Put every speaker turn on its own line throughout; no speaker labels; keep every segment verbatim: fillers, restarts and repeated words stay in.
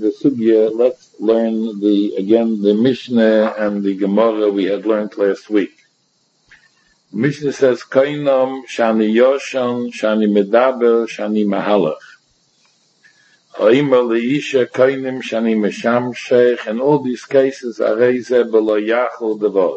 the Sugya, let's learn the, again, the Mishnah and the Gemara we had learned last week. Mishnah says, Kainam, Shani Yoshan, Shani Medaber, Shani Mahalach. Ha'ima Leisha, Kainim, Shani Mesham Sheikh, and all these cases are Reize Belo Yachol Devor.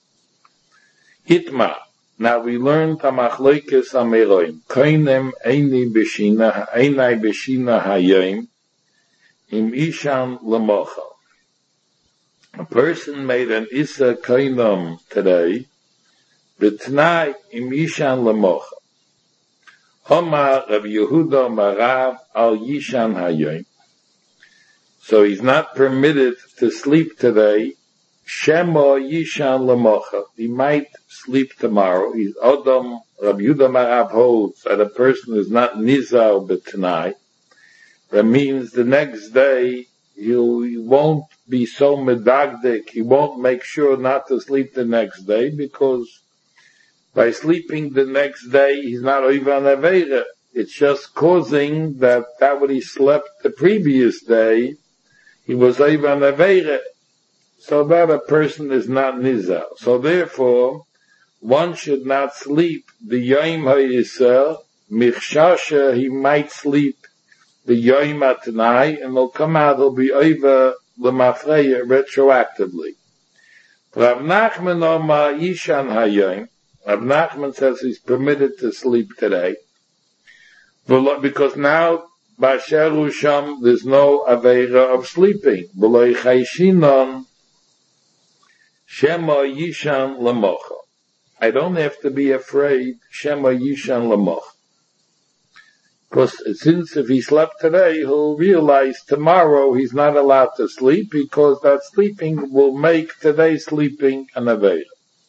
Itma. Now we learned Tamachloikes Ameroim. Kainim, Eini Beshina, Einai Beshina Hayim, Im Ishan Lemocha. A person made an Issa Kainam today, B'tnai Im Ishan Lemocha. Homa Rav Yehuda Marav Al Yishan Hayim. So he's not permitted to sleep today. Shemo Yishan Lemocha. He might sleep tomorrow. He's Odom. Rav Yehuda Marav holds that a person is not Nizar B'tnai. That means the next day he'll, he won't be so medagdik. He won't make sure not to sleep the next day, because by sleeping the next day, he's not Oivan Aveira. It's just causing that that what he slept the previous day, he was Oivan Aveira. So that a person is not Nizar. So therefore, one should not sleep the Yom HaYisrael, Michshasha, he might sleep the Yom HaTanai, and he'll come out, he'll be over the Mafreya retroactively. Rav Nachman Omar Yishan Hayom. Rav Nachman says he's permitted to sleep today, because now B'asher hu sham there's no aveira of sleeping. B'lo chayshinon shema yishan lemocha. I don't have to be afraid shema yishan lemocha, because since if he slept today, he'll realize tomorrow he's not allowed to sleep, because that sleeping will make today sleeping an aveira.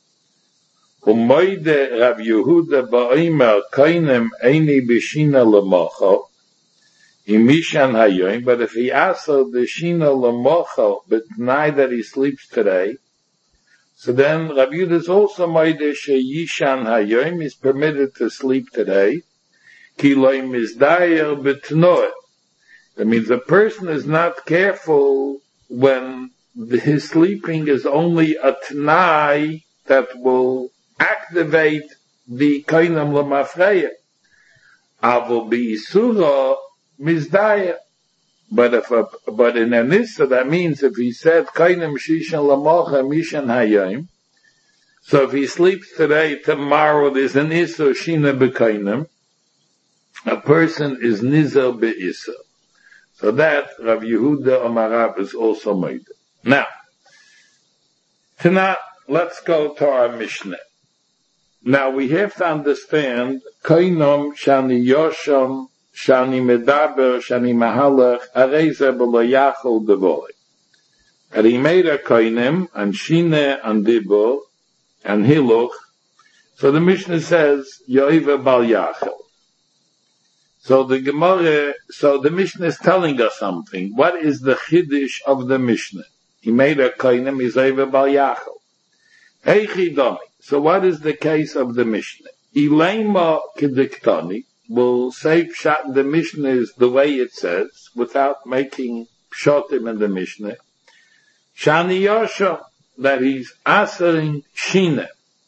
Umoide Rav Yehuda ba'omer kainem eini b'shina lemocha imishan hayoim. But if he also the shina lemocha b'tnai that he sleeps today, so then Rav Yehuda is also moide sheyishan hayoim, is permitted to sleep today. Ki lo mizdayer b'tnoeh. That means a person is not careful when his sleeping is only a tnai that will activate the kainam lemafreya. Avo b'isura mizdaya. But if a, but in Anissa, that means if he said kainam shishan lamocha mishan hayim, so if he sleeps today, tomorrow there's an issa shina b'kainam, a person is nizar be'issa. So that Rav Yehuda Amarav is also made. Now, tonight let's go to our Mishnah. Now we have to understand Kainom Shani Yosham Shani Medaber Shani Mahalach Areza B'lo Yachol Devoy. And he made a Kainim and Shine and Dibor and Hiluch. So the Mishnah says Yoiva Bal Yachol. So the Gemara, so the Mishnah is telling us something. What is the Chiddush of the Mishnah? He made a Kainim, he's Yoiva Bal Yachol. Hey Chidami. So what is the case of the Mishnah? Ilema Kediktani will say Pshat, the Mishnah is the way it says, without making Pshatim in the Mishnah. Shani Yosha, that he's answering Shine.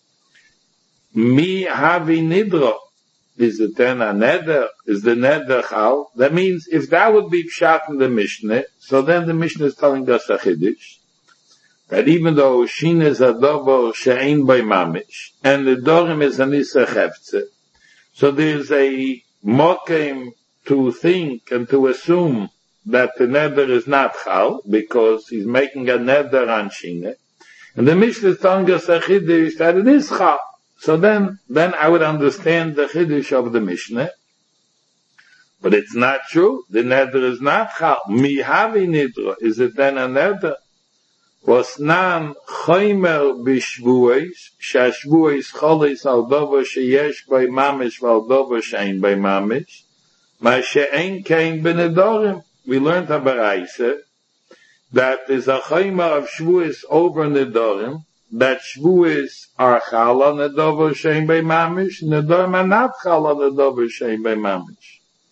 Mi Havi Nidra. Is it then a Neder? Is the Neder Chal? That means if that would be Pshat in the Mishnah, so then the Mishnah is telling us a Chiddush. That even though Shin is a dobo she'ein by mamish, and the dorim is an issa chefze, so there's a mokem to think and to assume that the neder is not chal, because he's making a neder on Shin. And the Mishnah is telling us a chiddush that it is chal. So then, then I would understand the chiddush of the Mishnah. But it's not true. The neder is not chal. Mi havi nidra. Is it then a neder? Wasnan chaymer b'shvuos, shashvuos cholis al dover sheyesh by mamish val dover shein by mamish, ma she'ein kein b'nedorim. We learned a baraisa that there's a chaymer of shvuos over nedorim, that shvuos are chal on nedover shein by mamish, nedorim are not chal on nedover shein by mamish.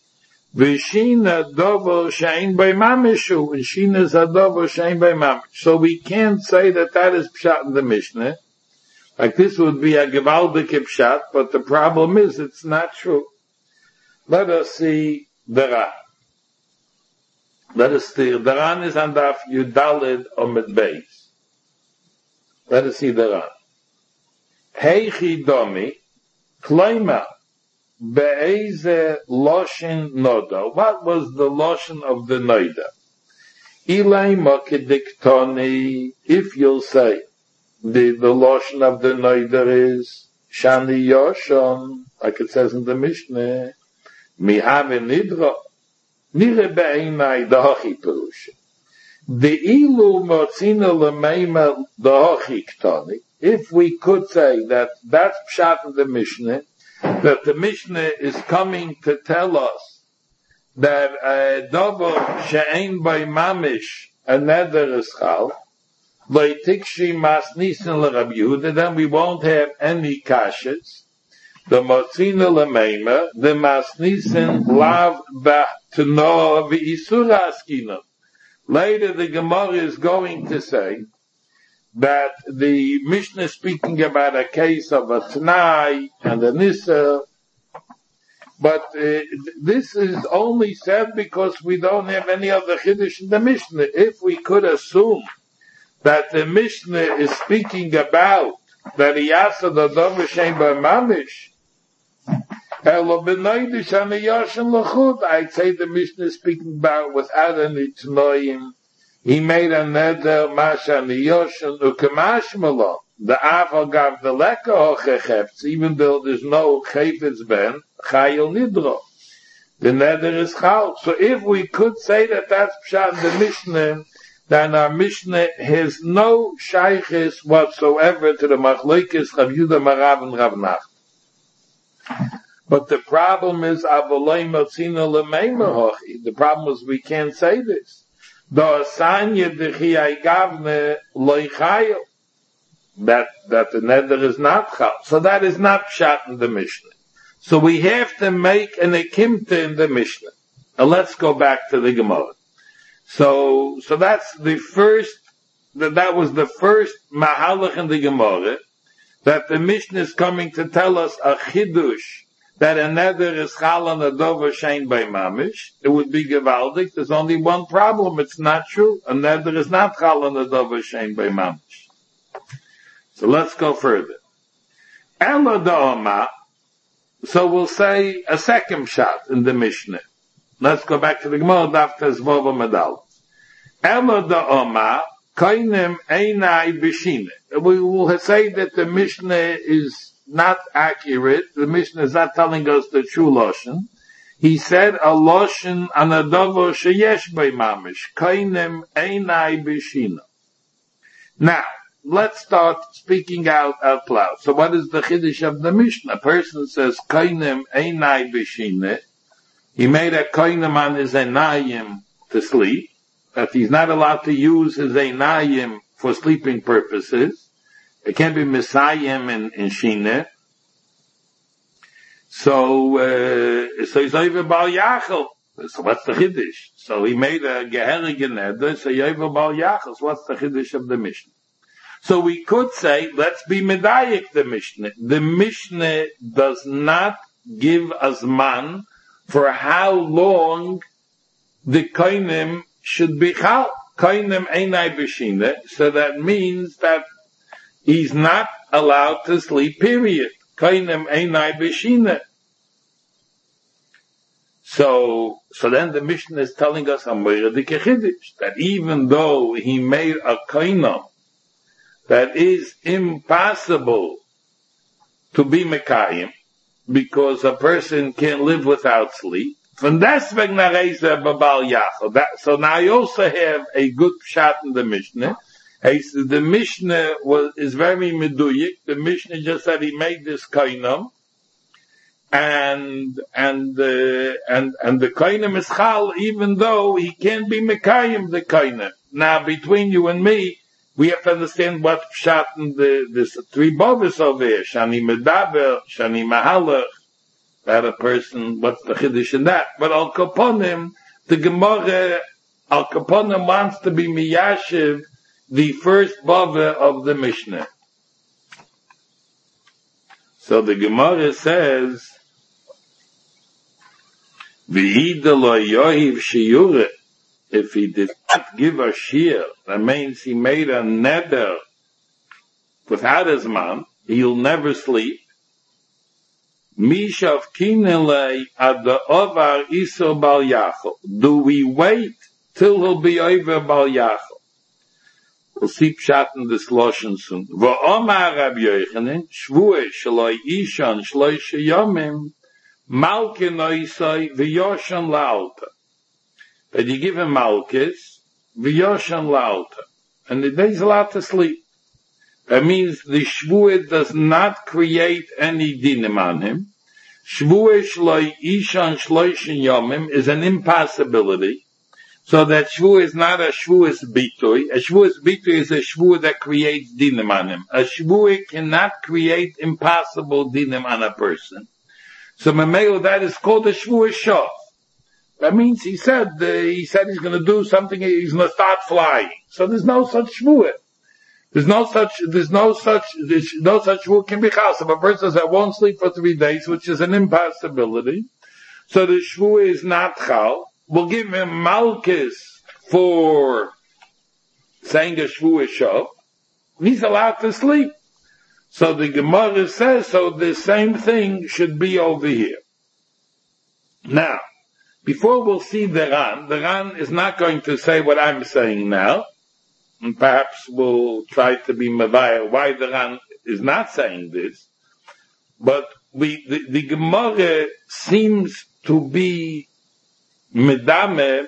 V'shina dovo she'ein by mamishu, and shina is a dovo she'ein by mamish. So we can't say that that is pshat in the Mishnah. Like this would be a gewaldige pshat, but the problem is it's not true. Let us see the Ran. Let us see, the Ran is on Daf Yudalid Omid Beis. Let us see the Ran. Heichi domi, kleima, be'eze loshin noda. What was the loshin of the noda? Ilai mokidiktoni, if you'll say, the, the loshin of the noda is, shani yoshon, like it says in the Mishnah, mihave nidro, nire be'einai dahachi perusha. The ilu motzina lemeima dahachi ktoni, if we could say that that's pshat of the Mishnah, that the Mishnah is coming to tell us that a davar she'ein by mamish, a neder is chal, by tikshi masnisen l'Rabbi Yehuda, then we won't have any kashas. The motzina lemeima, the masnisen lav ba'tno v'isura askina. Later the Gemara is going to say that the Mishnah is speaking about a case of a Tanai and a Nisa, but uh, this is only said because we don't have any other Chiddush in the Mishnah. If we could assume that the Mishnah is speaking about that he asked the Dover Shem by Mamish, I'd say the Mishnah is speaking about without any Tanoim. He made a neder masha niyoshin ukemashmalo. The aval gav the leka hochechefts, even though there's no chayfetz ben chayil nidro. The neder is chal. So if we could say that that's pshat in the Mishnah, then our Mishnah has no shayches whatsoever to the machlokes Rav Yehuda Marav and Rav Nachman. But the problem is avolay motzina lemeima hochi. The problem is we can't say this. That that the neder is not chal. So that is not pshat in the Mishnah. So we have to make an ekimta in the Mishnah. Now let's go back to the Gemara. So so that's the first that that was the first mahalach in the Gemara, that the Mishnah is coming to tell us a chidush that a neder is chal on a dover shein by mamish. It would be gewaldig. There's only one problem. It's not true. A neder is not chal on a dover shein by mamish. So let's go further. Ela da'oma. So we'll say a second shot in the Mishnah. Let's go back to the Gemara. Daf Tezvova Medal. Ela da'oma koinem einai b'shine. We will say that the Mishnah is not accurate. The Mishnah is not telling us the true Loshen. He said a Loshen an adovo sheyesh by mamish. Kainem einai b'shina. Now, let's start speaking out out loud. So what is the Chiddush of the Mishnah? A person says kainem einai b'shina. He made a kainem on his einayim to sleep. That he's not allowed to use his einayim for sleeping purposes. It can't be Messiahim in, in Shina. So, uh, so he's over Baal Yachel. So what's the Chiddush? So he made a Geherig Neder, so he's over Baal Yachel. So what's the Chiddush of the Mishnah? So we could say, let's be Medayik the Mishnah. The Mishnah does not give us man for how long the Koinim should be Chal. Koinim Einai B'Shina. So that means that he's not allowed to sleep, period. Kainem einai b'shina. So, so then the Mishnah is telling us that even though he made a kainam that is impossible to be mekayim, because a person can't live without sleep, from deswegen nareise babal yachol. So now I also have a good shot in the Mishnah. Hey, so the Mishnah was, is very meduyik. The Mishnah just said he made this kainam, and, and, uh, and, and the kainam is chal, even though he can't be mekayim the kainam. Now, between you and me, we have to understand what pshat in the, this three bovis over here. Shani medaber, shani mahalach, that a person, what's the chiddush in that? But Al Kaponim, the Gemara, Al Kaponim wants to be miyashiv, the first bava of the Mishnah. So the Gemara says, V'hida lo yohiv shiyure, if he did not give a shir, that means he made a neder without his man, he'll never sleep. Mishav kinelei ad the ovar iso bal yachol. Do we wait till he'll be over bal yachol? We'll see pshat in this lashon soon. V'omar Rabbi Yochanan, shvuah shaloi ishan shloisha yomim, malkin oisai v'yoshan la'alta. That you give him malchus, v'yoshan la'alta. And the day's allowed to sleep. That means the shvuah does not create any dinim on him. Shvuah shloi ishan shloishin yomim is an impossibility. So that shvuah is not a shvuah's bitui. A shvuah's bitui is a shvuah that creates dinim on him. A shvuah cannot create impossible dinim on a person. So memelo, that is called a shvuah shov. That means he said, uh, he said he's going to do something, he's going to start flying. So there's no such shvuah. There's no such, there's no such, there's no such shvuah can be chas. If a person says, I won't sleep for three days, which is an impossibility, so the shvuah is not chal. We'll give him malchus for saying a shvuah shov. He's allowed to sleep. So the Gemara says, so the same thing should be over here. Now, before we'll see the Ran, the Ran is not going to say what I'm saying now, and perhaps we'll try to be mavaya why the Ran is not saying this, but we, the, the Gemara seems to be medame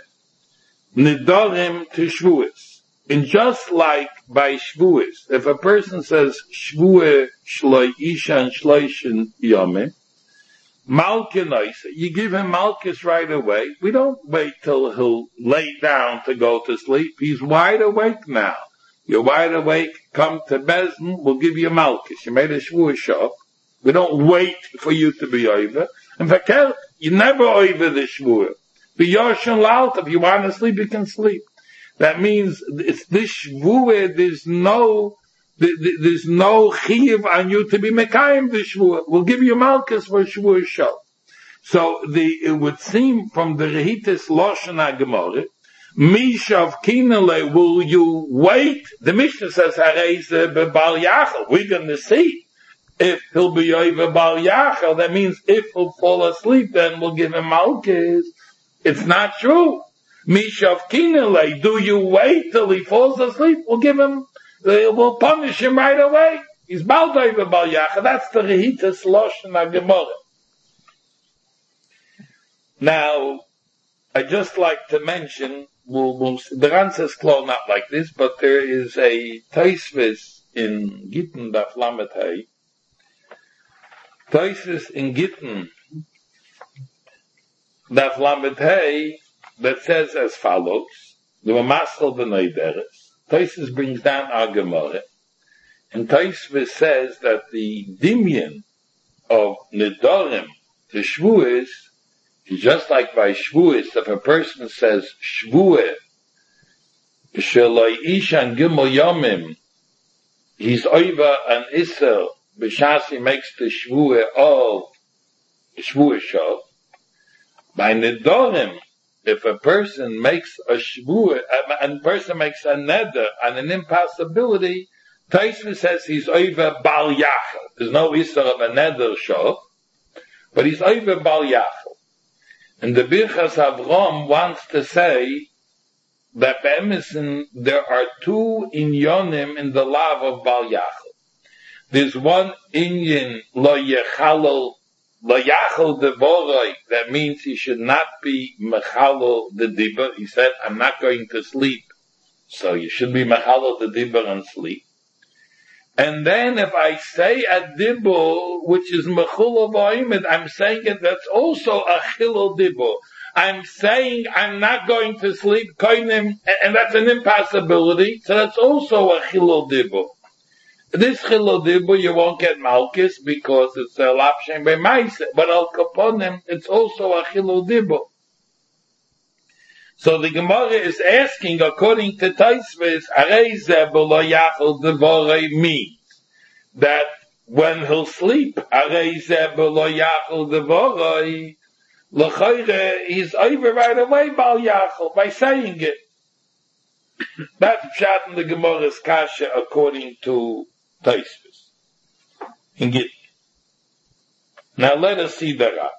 nidorim to shvuas. And just like by shvuas, if a person says shvuah shloi ishan shloishin yomim, malkinois, you give him malchus right away. We don't wait till he'll lay down to go to sleep. He's wide awake now. You're wide awake, come to Bezdin, we'll give you malchus. You made a shvuah shov. We don't wait for you to be over. In fact, you never over the shvuah. B'yoshan la'alt, if you want to sleep, you can sleep. That means it's this shvuah, there's no, there's no chiyuv on you to be mekayim the shvuah. We'll give you malchus for shvuah shov. So the, it would seem from the rehitis loshen ha'gemorah, mishav kinele, will you wait? The Mishnah says, hareise bebal yachal. We're going to see if he'll be over bal yachal. That means if he'll fall asleep, then we'll give him malchus. It's not true. Mishav kinele, do you wait till he falls asleep? We'll give him, we'll punish him right away. He's bald over bal yachal. That's the rehitas loshen ha'gemorah. Now, I just like to mention, we'll, we'll, the Ran says close not like this, but there is a Tosfos in Gittin Daf Lamed Hey. Tosfos in Gittin Daf Lamed Hey that says as follows: the Maskal b'nei deres. Tosfos brings down our Gemara, and Tosfos says that the dimyan of nedarim to shvuas is just like by shvuas. If a person says shvuah sheloi ishan gimel yomim, he's over an iser b'shas he makes the shvuah of shvuah shov. By nedarim, if a person makes a shvuah, and a person makes a neder and an impossibility, Tosfos says he's over bal yachal. There's no iser of a neder shov, but he's over bal yachal. And the Birchas Avram wants to say that be'emison there are two inyonim in the lav of bal yachal. There's one inyan lo yechalol lo yachal devoroi, that means he should not be mechalol the dibur. He said, I'm not going to sleep, so you should be mechalol the dibur and sleep. And then if I say a dibur, which is mechul v'oimid, I'm saying it, that's also a chilul dibur. I'm saying I'm not going to sleep, koinim, and that's an impossibility, so that's also a chilul dibur. This chilodibu you won't get malchus because it's a lapshem by maise, but al kaponim it's also a chilodibu. So the Gemara is asking, according to Taisvis, Areze b'lo yachol devorei means that when he'll sleep, Areze b'lo yachol devorei, l'chayre, he's over right away bal yachol by saying it. That's pshat in the Gemara's kasha according to Taisvis. Now let us see the Rab.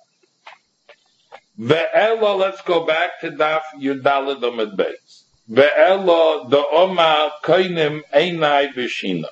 Ve'elo, let's go back to Daf Yudalad Amud Beis. Ve'elo, the Oma Koinim Einai B'Shina.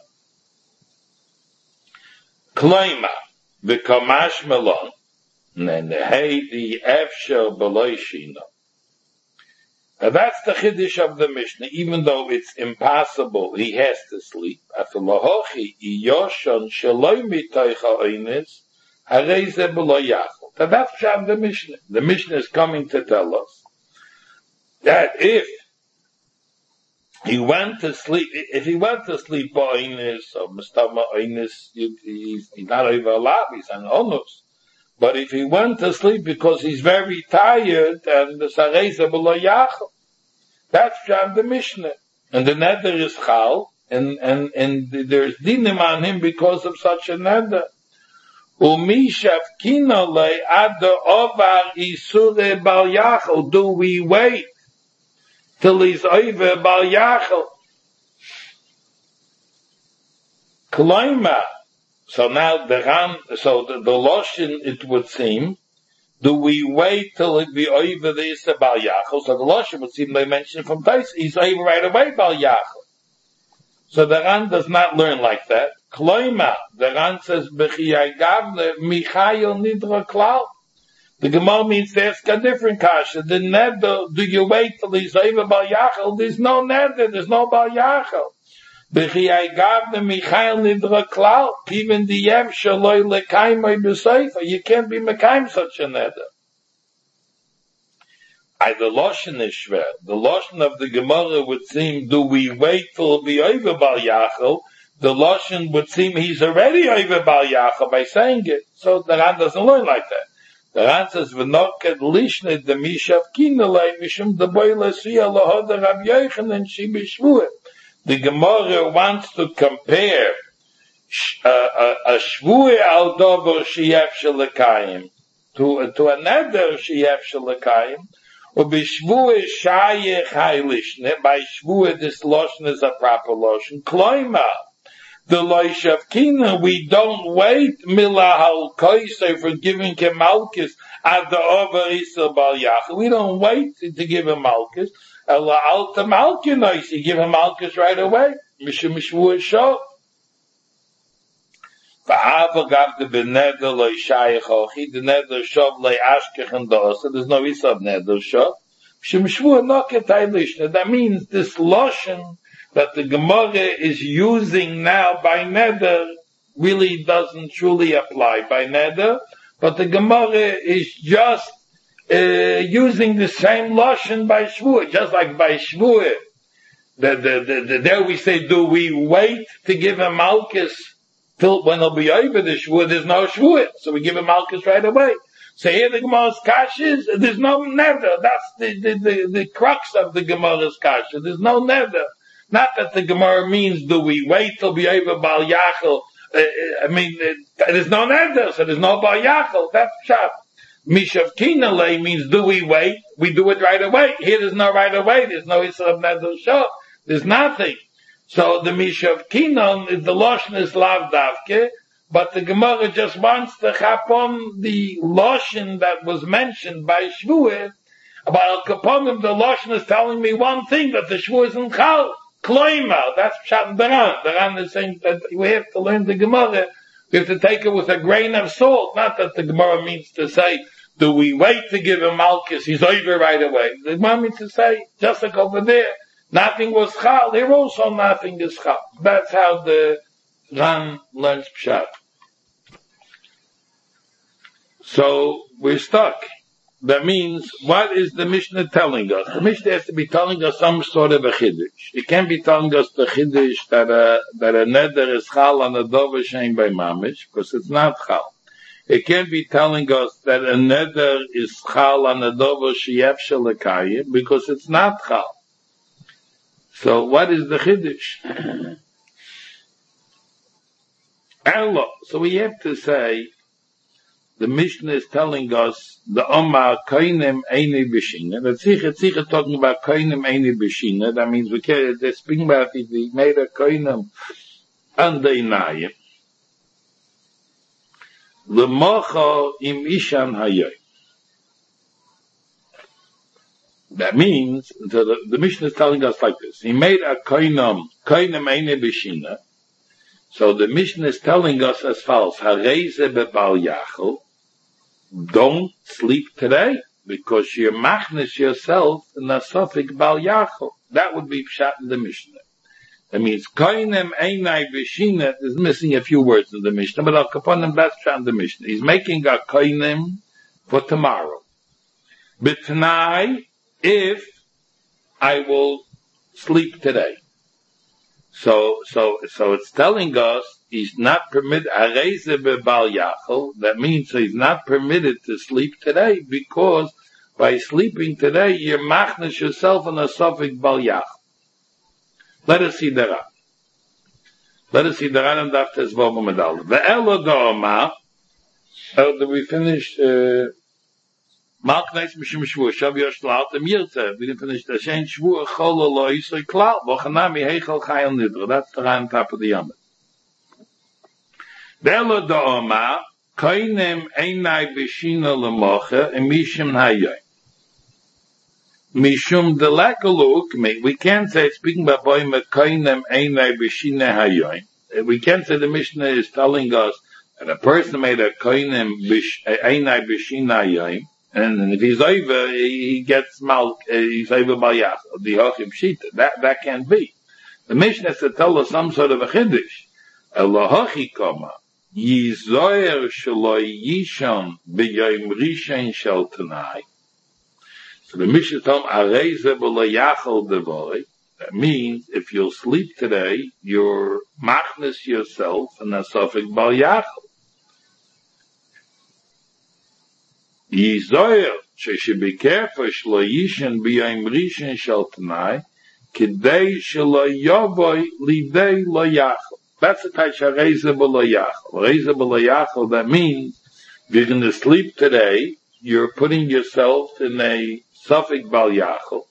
Kloima, V'Kamash Melon, Nenehei the Efsher B'Loi Shina. Now that's the Chiddush of the Mishnah, even though it's impossible, he has to sleep. Afilohochi, Iyoshon Sheloi Mitoicha Oinis, Hareze B'Loi Yachol. So that's Pshat the Mishnah. The Mishnah is coming to tell us that if he went to sleep, if he went to sleep by Oinis or Mustama Oinis, he's not over a lot, he's an onus. But if he went to sleep because he's very tired and the Sareza B'Lo Yachol, that's Pshat the Mishnah. And the nether is Chal, and, and, and there's dinim on him because of such a nether. Umishav kinole ad ovar isure bal yachol. Do we wait till he's over bal yachol? Kloima. So now the ram, so the, the loshin, it would seem, do we wait till it be over the isure bal yachol? So the loshin would seem they mentioned from Tais, he's over right away bal yachol. So the ram does not learn like that. Kloima, the Ran says, B'chiyai gavne, Michayel nidra klal. The Gemara means to ask a different kasha. The neder, do you wait till he's over bal yachol? There's no neder, there's no bal yachol. B'chiyai gavne, Michayel nidra klal. Even the yev shaloi lekaimoi b'seifa. You can't be mekaim such a neder. I, the Loshen is shver. The Loshen of the Gemara would seem, do we wait till it be over bal yachol? The Loshen would seem he's already over Bal Yachol by saying it. So the Ran doesn't learn like that. The Ran says, V'noket lishne de mishav kinelei mishum de boile siya lohoda Rav Yochanan shi b'shvuah. The Gemara wants to compare uh, a, a shvuah al dover sheyev shelekayim to, to a neder sheyev shelekayim. Or b'shvuah shayech haylishne. By shvuah this Loshen is a proper Loshen. Kloima. The Loishav Kina, we don't wait Milahal Koisei for giving him Malchus at the over Isra Bal Yachol. We don't wait to, to give him Malchus. Allah Alta Malchus, you give him Malchus right away. Mishum Mishvu Shov. V'ava gav the beneder Loishayach Ochi, the neder Shov Lei Ashkech and Dosa. There's no Isra neder Shov. Mishum Mishvu Noket Haylishna. That means this Loshen that the Gemara is using now by neder really doesn't truly apply by neder, but the Gemara is just uh, using the same lashon by shvuah, just like by shvuah. The, the, the, the, there we say, do we wait to give him malchus till when he'll be over the shvuah? There's no shvuah, so we give him malchus right away. So here the Gemara's kasha is, there's no neder. That's the, the, the, the crux of the Gemara's kasha. There's no neder. Not that the Gemara means, do we wait till be over Bal Yachol? Uh, I mean, uh, there's no neder, so there's no Bal Yachol. That's pshat. Mishav Kinalei means, do we wait? We do it right away. Here there's no right away. There's no Isra of Neder Shah. There's nothing. So the Mishav Kinan is the Loshen is Lav Davke, but the Gemara just wants to chap on the Loshen that was mentioned by Shvuah. About Al Kaponim, the Loshen is telling me one thing, that the Shvuah is in Chal. Kloima, that's Pshat the Ran. The Ran is saying that we have to learn the Gemara. We have to take it with a grain of salt. Not that the Gemara means to say, do we wait to give him Malchus? He's over right away. The Gemara means to say, just like over there, nothing was Chal. Here also nothing is Chal. That's how the Ran learns Pshat. So, we're stuck. that means, what is the Mishnah telling us? The Mishnah has to be telling us some sort of a chiddush. It can't be telling us the chiddush that a, that a neder is chal on a dover shein by mamish, because it's not chal. It can't be telling us that a neder is chal on a dover sheyef shelekayim, because it's not chal. So what is the chiddush? Elo. So we have to say, the Mishnah is telling us the Omar Koinem Eini B'Shina. That's Tzich talking about Koinem Eini B'Shina. That means we can't, they're speaking about if we made a Koinem and the Inayim. L'mocha im Ishan Hayoy. That means, so the, the Mishnah is telling us like this. He made a Koinem, Koinem Eini B'Shina. So the Mishnah is telling us as follows: Hareze bebal yachol, don't sleep today because you're machnes yourself in a suffix bal yachol. That would be pshat in the Mishnah. That means koinem einai b'shina is missing a few words in the Mishnah, but al kaponim that's pshat in the Mishnah. He's making a koinem for tomorrow. B'tnai, if I will sleep today. So, so, so it's telling us he's not permitted, that means he's not permitted to sleep today because by sleeping today, you're machnish yourself in a suffix bal yachol. Let us see the Ran. Let us see the Ran and Daf Tezvav Medal. Ve'elo ga'oma, oh, we finished, uh, Malkneis Mishim Shvur, Shav Yosh Laut, Em Yirtze. We didn't finish the Shein Shvur, Chol Lo Yisoi Klal, Vochanami Heichel Chayel Nidra. That's the Ran top of the Yamid. Delo Da'oma, Koinem Einai B'Shina L'moche, Em Mishim Hayoy. Mishum Delakaluk, we can't say, speaking about Boime, Koinem Einai B'Shina Hayoy. We can't say the Mishnah is telling us that a person made a Koinem Einai B'Shina Hayoy. And if he's over, he gets mal, he's over bayach, the hochim shita. That, that can't be. The Mishnah has to tell us some sort of a chiddush. Elohachi koma, yizoyer shaloi yishon b'yoyim rishon shel tanai. So the Mishnah tells him, areze b'layachol devori. That means, if you'll sleep today, you're machnes yourself in a suffix bayachol. Yizoyer, she should be careful, shlo yishen b'yayim rishon shel tanai, kidei shelo yovoy lidei lo yachol. That's the type of reza b'lo yachol. Reza b'lo yachol, that means, if you're going to sleep today, you're putting yourself in a suffix bal yachol.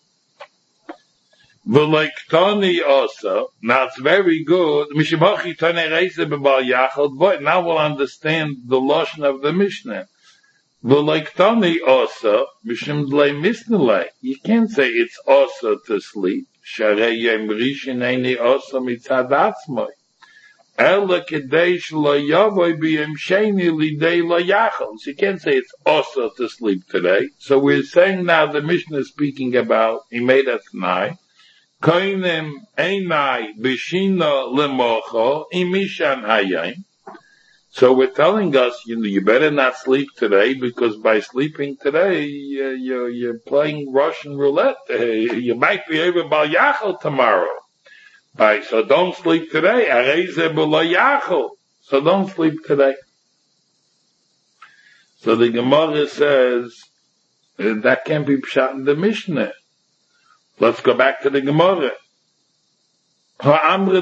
V'leiktoni also, now it's very good, mishibachi tane reza b'bal yachol, but now we'll understand the lashon of the Mishnah. V'leiktani also, mishim dlei misnelei. You can't say it's also to sleep. Sharei yem rishon eini also mitzad atzmoi. Ela kedei shlo yavoy b'yem sheni lidei lo yachol. So you can't say it's also to sleep today. So we're saying now the Mishnah is speaking about, he made a t'nai, koinem einai b'shina lemocho imishan hayayim. So we're telling us, you know, you better not sleep today because by sleeping today, uh, you're, you're playing Russian roulette. Uh, you might be over bal yachol tomorrow. Right, so don't sleep today. Areze b'lo yachol. So don't sleep today. So the Gemara says uh, that can't be pshat in the Mishnah. Let's go back to the Gemara. We said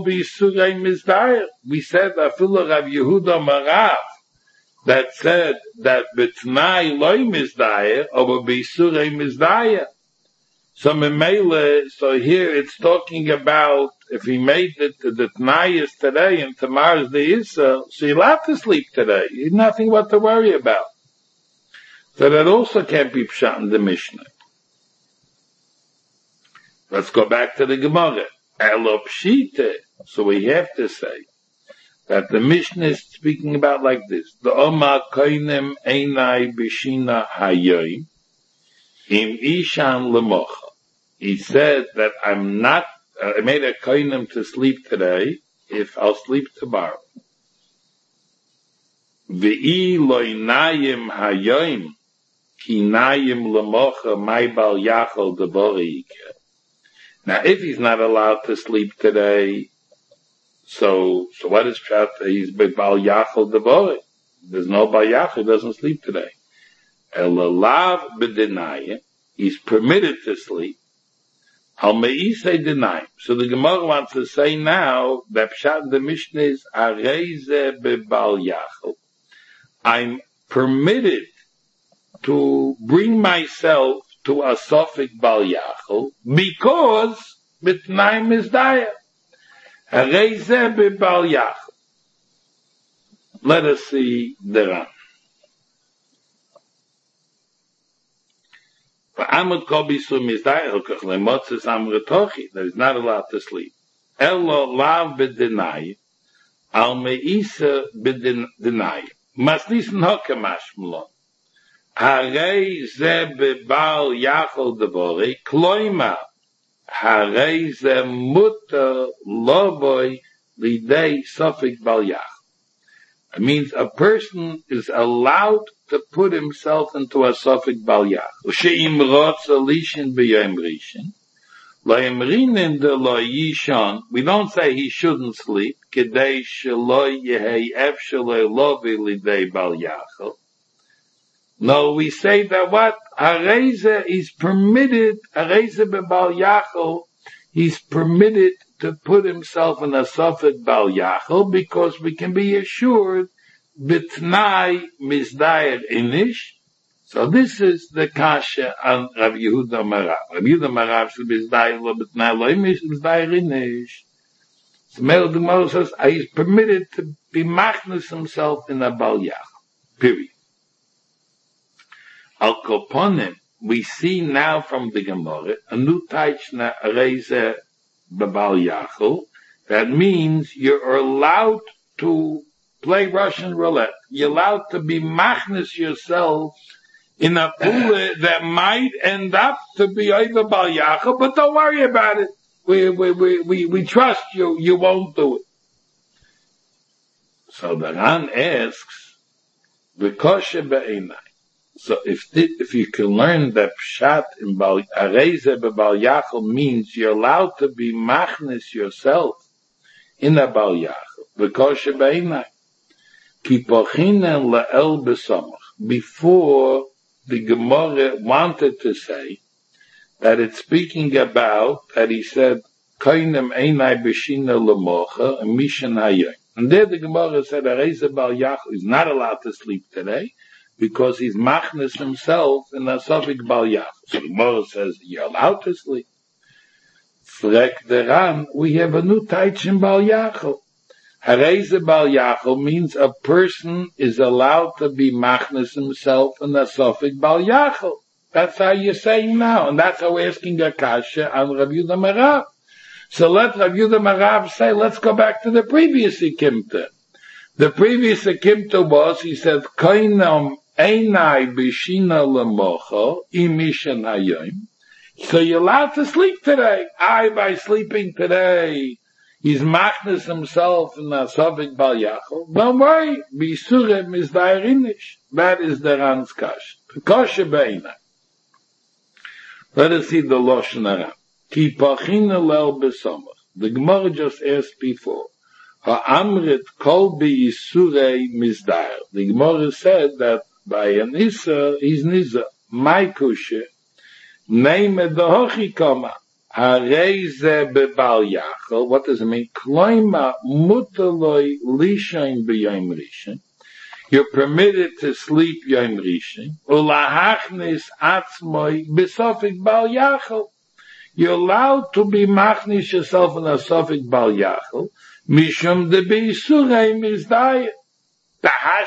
Afilu Rav Yehuda Marav that said that B'tnai loy mizdayer or B'surei mizdayer. So Memele, so here it's talking about if he made it the Tnai is today and tomorrow's the Issa, so you're allowed to sleep today. You've nothing what to worry about. So that also can't be pshat in the Mishnah. Let's go back to the Gemara. Elopshite. So we have to say that the Mishnah is speaking about like this. The Omar Koinem Einai B'Shina Hayoim Im Ishan Lemocha. He said that I'm not, uh, I made a Koinem to sleep today if I'll sleep tomorrow. V'i Loinayim Hayoim kinayim lemocha my bal yachol debori. Now, if he's not allowed to sleep today, so so what is pshat? He's bal yachol debori. There's no bal yachol, he doesn't sleep today. Elalav b'denayim, he's permitted to sleep. Al me'isei denayim. So the Gemara wants to say now that pshat in the Mishnah is areze bebal yachol. I'm permitted to bring myself to a sofik bal yachol because b'tnayim is daya. Areze bebal yachol. Let us see the Ran. That is not allowed to sleep. Elo lav b'denai, al me'isa b'denai. Masnisen hokamash mlon. Harei ze bebal yachol devori, kloima. Harei ze muta loboy lidei sofik bal yachol. It means a person is allowed to put himself into a sofik bal yachol. She'im rotz alishin b'yom rishon. Lo'imrinin de lo yishon. We don't say he shouldn't sleep. Kedei shelo yehei efshelo lovi lidei bal yachol. No, we say that what? Hareze is permitted, Hareze b'bal yachol, he's permitted to put himself in a sofik bal yachol because we can be assured b'tnai mizdayer inish. So this is the kasha on Rav Yehuda Marav. Rav Yehuda Marav says mizdayer lo b'tnai lo inish mizdayer inish. So Mel Gemara says he's permitted to be machnas himself in a bal yachol. Period. Al koponim, we see now from the Gemara a new taichna areze b'bal yachol. That means you're allowed to play Russian roulette. You're allowed to be machnis yourself in a pool that might end up to be over bal yachol, but don't worry about it. We we we we, we trust you. You won't do it. So the Ran asks, "V'koshe be'enai." So if the, if you can learn that pshat in bal areze b'bal yachol means you're allowed to be machnis yourself in a bal yachol, v'koshe be'enai. Ki pochinen la'el b'samach. Before the Gemara wanted to say that it's speaking about that he said koinem einai b'shina l'mocha and mishan hayom. And there the Gemara said areze b'bal yachol is not allowed to sleep today, because he's machnes himself in a sofik bal yachol. So the Gemara says, you're allowed to sleep. Frek deran, we have a new taich in bal yachol. Hareze bal yachol means a person is allowed to be machnes himself in a sofik bal yachol. That's how you're saying now, and that's how we're asking a kasha on Rav Yehuda Marav. So let Rav Yehuda Marav say, let's go back to the previous ikimta. The previous ikimta was, he said, koinam einai b'shina l'mocha imishan hayom. So you're allowed to sleep today. I, by sleeping today, he's machnes himself in a sofik bal yachol. Don't worry, b'isurim is dairinish. That is the Ran's kash. Koshe be'einai. Let us see the Lashon Hara. Ki pachina lel b'samach. The Gemara just asked before. Ha'amrit kol b'isurei mizdayer. The Gemara said that by an Issa, he's Niza. My kushe. Name the hochikama. Hareze bebal yachol. What does it mean? Kloima mutaloi lishain b'yom rishon. You're permitted to sleep yom rishon. Ulahachnis atzmoi b'sofik bal yachol. You're allowed to be machnish yourself in a sofik bal yachol. Mishum de b'isurei mizdayer. Now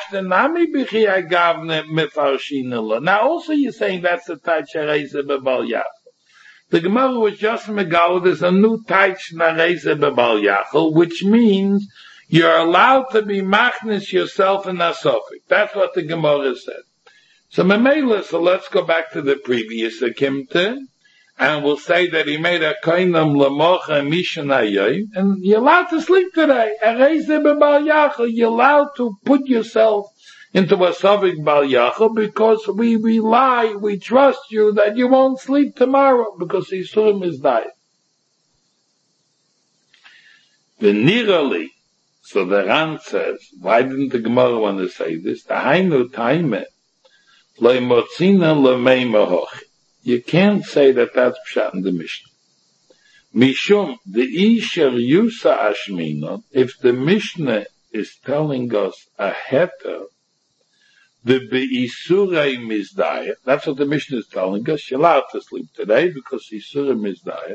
also you're saying that's the taich hareze bebal yachol. The Gemara was just megal, there's a new taich hareze bebal yachol, which means you're allowed to be machnis yourself in a sofik. That's what the Gemara said. So memela, so let's go back to the previous akimta, and we'll say that he made a koinam l'mocha mishan hayom, and you're allowed to sleep today. Hareze bebal yachol, you're allowed to put yourself into a Safik Bal Yachal because we rely, we trust you that you won't sleep tomorrow because Yisurim is dying. Venirali, so the Ran says, why didn't the Gemara want to say this? The Hainu Taime, Leimotzina Lemei Mahochi. You can't say that that's Pshat in the Mishnah. Mishum, the Isher Yusa Ashmina, if the Mishnah is telling us a heter, the Be'isurei Mizdaya, that's what the Mishnah is telling us, you're allowed to sleep today because Isurei Mizdaya.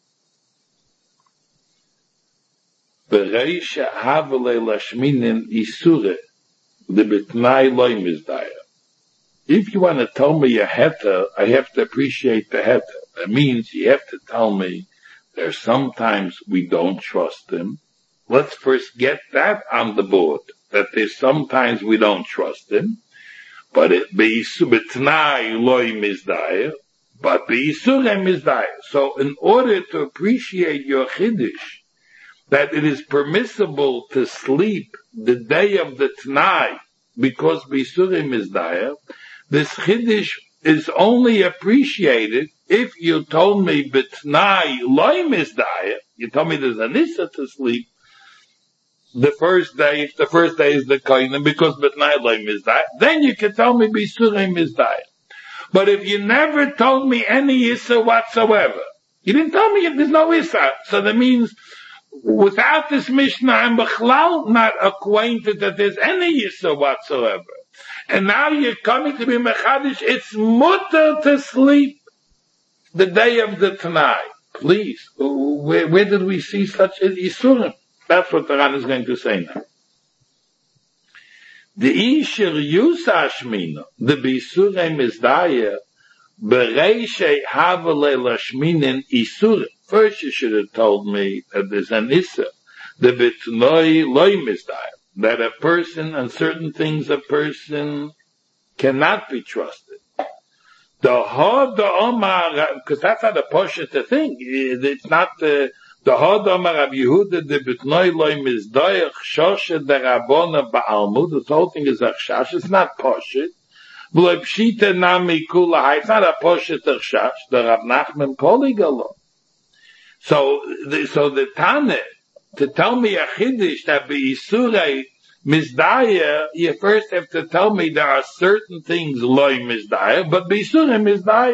Bereisha Havale Lashminin Isurei, the Betnai Loi Mizdaya. If you want to tell me a heter, I have to appreciate the heter. That means you have to tell me there's sometimes we don't trust him. Let's first get that on the board, that there's sometimes we don't trust him. But it be betnai loy mizdaya, but be isurei mizdaya. So in order to appreciate your chiddush, that it is permissible to sleep the day of the tnai, because be isurei mizdaya, this chiddush is only appreciated if you told me betnai loy mizdaya, you told me there's an issa to sleep the first day, if the first day is the koinen, because betnai loy mizdaya, then you can tell me bisurei mizdaya. But if you never told me any issa whatsoever, you didn't tell me if there's no issa, so that means without this Mishnah, I'm b'chlal not acquainted that there's any issa whatsoever. And now you're coming to be mechadish, it's mutter to sleep the day of the Tanai. Please, where, where did we see such a isurim? That's what the Ran is going to say now. The Isher Yusa Shmina, the Bisurei Mizdaya, Bereishe Havale Lashminin Isurim. First you should have told me that there's an Issa, the Bitnoi Loi Mizdaya, that a person and certain things a person cannot be trusted. The Hod Omar, because that's not a Posha to think. It's not the, the Hod Omar Rav Yehuda, the Bitnoi Loi Mizdayach, Shoshe the Rabbona Ba'almud, this whole thing is Achshash, it's not Posha. V'lepshita Nami Kula, it's not a Posha to Achshash, the Rav Nachman Poligalo. So, the, so the Tane, to tell me a Chiddush that be Isurei Mizdaya, you first have to tell me there are certain things loy Mizdaya, but Bisurei Mizdaya.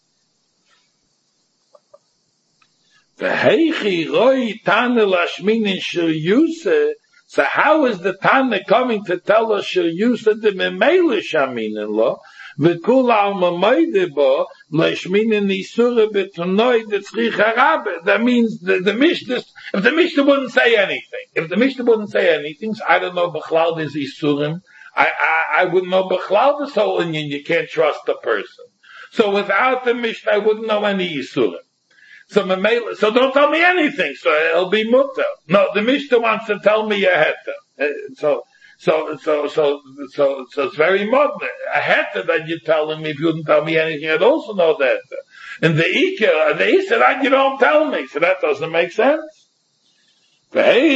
V'heichi roi Tane lashminin shir Yuseh, so how is the Tane coming to tell us shir Yuseh the memele shaminin lo? V'kul al mamayde bo, lashminin isure betonoi de tzrich harabe. That means the, the Mishnah, if the Mishnah wouldn't say anything, if the Mishnah wouldn't say anything, so I don't know b'chlal is isurim, I, I, I wouldn't know b'chlal this whole Indian, you can't trust the person. So without the Mishnah, I wouldn't know any isurim. So, so don't tell me anything, so it'll be mutter. No, the Mishnah wants to tell me a heta. So, so, so, so, so, so it's very modern. A heta that you're telling me, if you wouldn't tell me anything, I'd also know that. And the Iker, the Isa, that you don't tell me, so that doesn't make sense. Why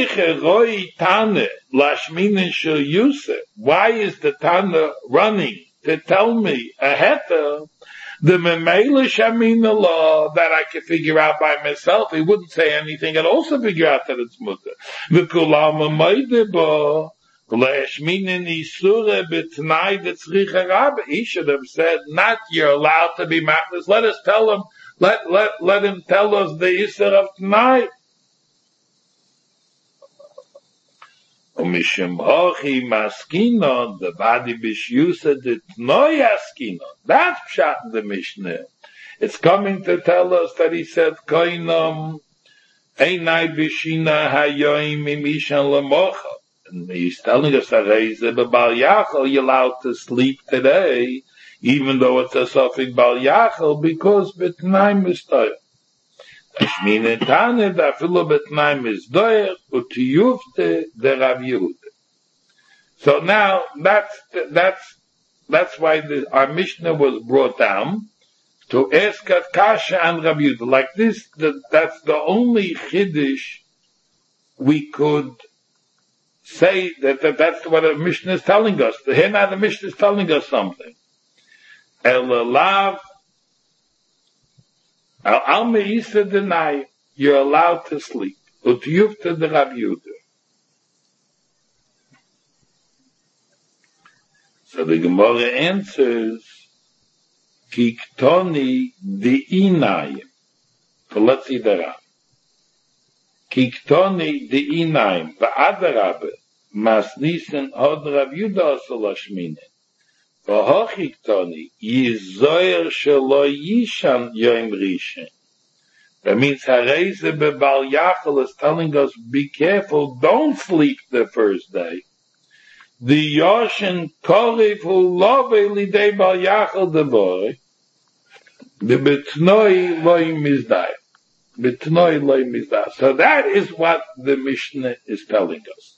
is the Tana running to tell me a heta? The memele shamina law that I can figure out by myself. He wouldn't say anything and also figure out that it's mutter. V'kulam maydeba l'shminin isure b'tnai d'tzrich harabe. He should have said, not you're allowed to be machlis. Let us tell him. Let let let him tell us the isur of tnai. Umishim hochi maskinon, the body bishyusa the tnoi askinon. That's pshat in the Mishnah. It's coming to tell us that he said, koinom, einai bishina hayoim imishan lemocha. And he's telling us that he's a bal yachal, you're allowed to sleep today, even though it's a sofik bal yachal, because betnaim mistoyah. Ashmine Tane da filo betnaim mistoyah, utiyufte de Rav Yehuda. So now, that's, that's, that's why the, our Mishnah was brought down, to ask at Kasha and Rav Yehuda. Like this, the, that's the only Chiddush we could say that, that that's what the Mishnah is telling us. Here now the Mishnah is telling us something. El alav, al al meisa denai, you're allowed to sleep. Utiyufta de Rav Yehuda. So the Gemara answers, Kiktoni di inayim. So let's see the Rav. Kiktoni di inayim, va'adarabe, masnisen od Rav Yehuda asalashmine. V'hochiktoni, yizoyer shelo yishan yoim rishen. That means Hareze Bebal Yachal is telling us, be careful, don't sleep the first day. The Yoshin Korif who love Lidei Bal Yachal Devore, the Betnoi Loi Mizdai. Betnoi Loi Mizdai. So that is what the Mishnah is telling us.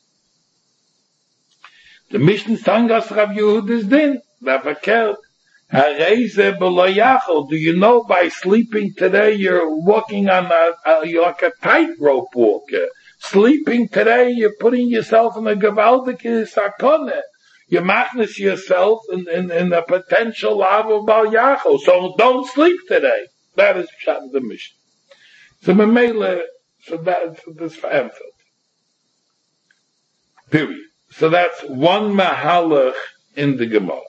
The Mishnah is telling us Rav Yehuda's din, Ravakel. Hareze B'lo Yachal. Do you know by sleeping today you're walking on a, a you're like a tightrope walker. Sleeping today you're putting yourself in a gewaldige sakone. You machnis yourself in, in, in a potential lava of Bal Yachal. So don't sleep today. That is Pshat the Mishnah. So Memele, so that's so this for Emfeld. Period. So that's one mahalach in the Gemara.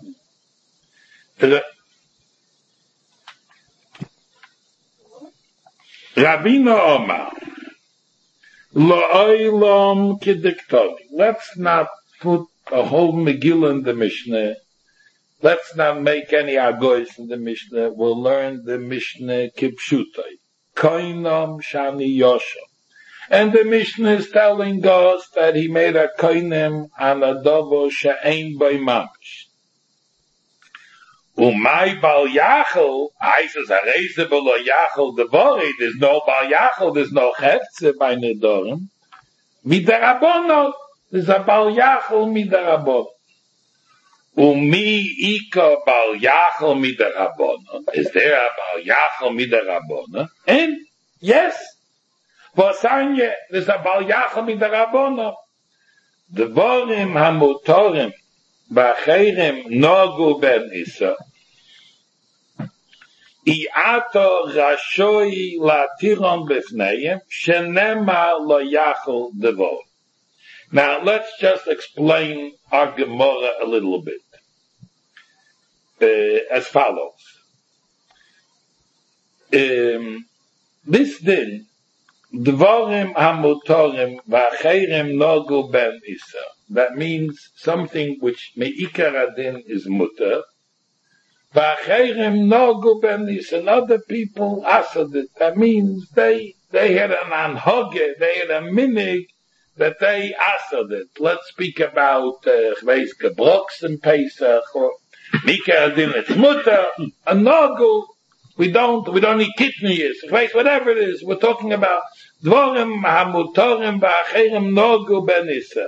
Rabbeinu Omar, La'olam Kediktoni. Let's not put a whole Megillah in the Mishnah. Let's not make any agoys in the Mishnah. We'll learn the Mishnah Kipshutai. Koinam Shani Yosha. And the Mishnah is telling us that he made a koinem on a dovo she'ein by mamish. Umay Bal Yachal, I says, Hareze B'lo Yachal Devori, there's no Bal Yachal, there's no Chefze by Nedorim. Midarabono, there's a Bal Yachal Midarabono. Umi Ika Bal Yachal Midarabono, is there a Bal Yachal Midarabono? And, yes, Vosanye, there's a Bal Yachal Midarabono. Devorim Hamutorim, B'acherim Nogu Ben Isa. Iato Rashoi Latiron Bifneim Shenema Lo Yachol Devor. Now let's just explain our Gemara a little bit. Uh, as follows. Um, this din, Dvorim Hamutorim V'acherim Nogu Ben Isa. That means something which Me'ikar Adin is mutter. V'acherim Nogu Ben Isa. And other people asad it. That means they, they had an anhoge, they had a minig that they asad it. Let's speak about, uh, Chveiske Broks and Pesach, or Me'ikar Adin it's mutter. A Nogu, we don't, we don't need kitniyas, whatever it is. We're talking about Dvorim Hamutorim V'acherim Nogu Ben Isa.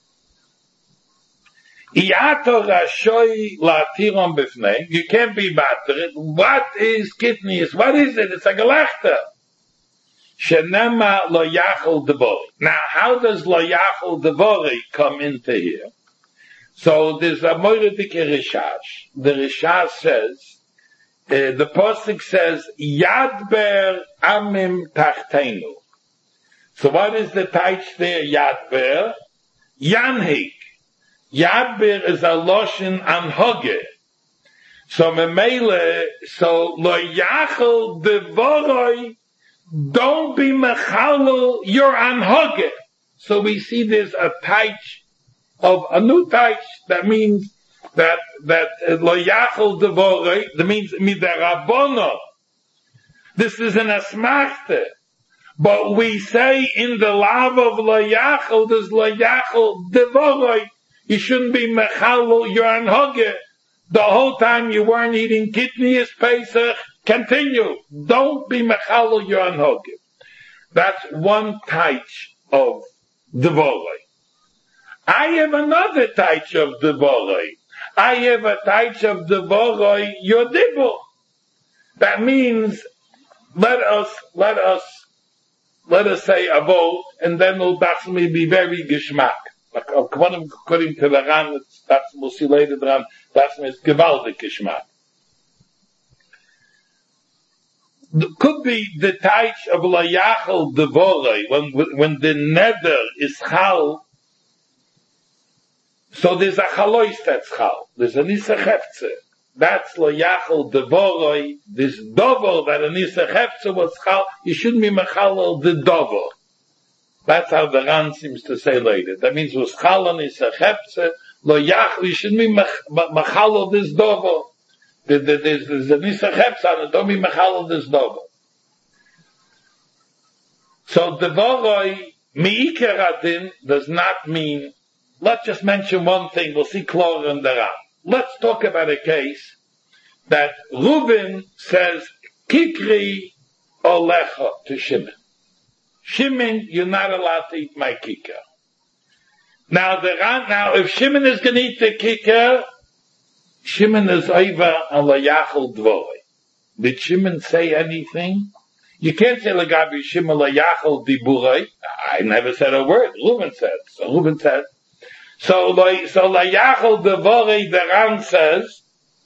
Iato Rashoi Latiron Bifnei. You can't be battered. What is kidneys? What is it? It's a gelachter. Shenema Lo Yachol Devori. Now, how does Lo Yachol Devori come into here? So there's a Moiridik Rishash. The Rishash says, uh, the Pasuk says, Yadber Amim Tachtenu. So what is the taich there? Yadber? Yanhik. Yadber is a loshin anhoge. So memele, so lo yachol devoroi, don't be mechalel your anhoge. So we see there's a taich of a new taich that means that that uh, lo yachol devoroi, that means midarabono. This is an asmachte. But we say in the lav of lo yachol, there's lo yachol devoroi. You shouldn't be mechalel your anhoge. The whole time you weren't eating kidneys, Pesach, continue. Don't be mechalel your anhoge. That's one taich of devoroi. I have another taich of devoroi. I have a taich of devoroi your dibur. That means let us, let us, let us say avot, and then will be very geschmack. according to the Ran, that's, we'll see later on, that's mit gewaltig Geschmack. Could be the touch of la yachal devorei, when, when the nether is chal, so there's a chalois that's chal, there's a nisa hefze. That's la yachal devorei, this dover that a nisa hefze was chal, you shouldn't be mechalal the dover. That's how the Ran seems to say later. That means was chal and nisa hefze, la yachal, you shouldn't be mechalal this dover. There's a nisa hefze and don't be mechalal this dover. So devorei mi'iker adin does not mean, let's just mention one thing, we'll see closer in the Ran. Let's talk about a case that Reuben says, Kikri olecha to Shimon. Shimon, you're not allowed to eat my kikar. Now, the Ran, now, if Shimon is going to eat the kikar, Shimon is over on la yachal dvorei. Did Shimon say anything? You can't say Lagabi Shimon la yachal diburei. I never said a word. Reuben said. So Reuben said. So, so la yachal diburei, the Ran says,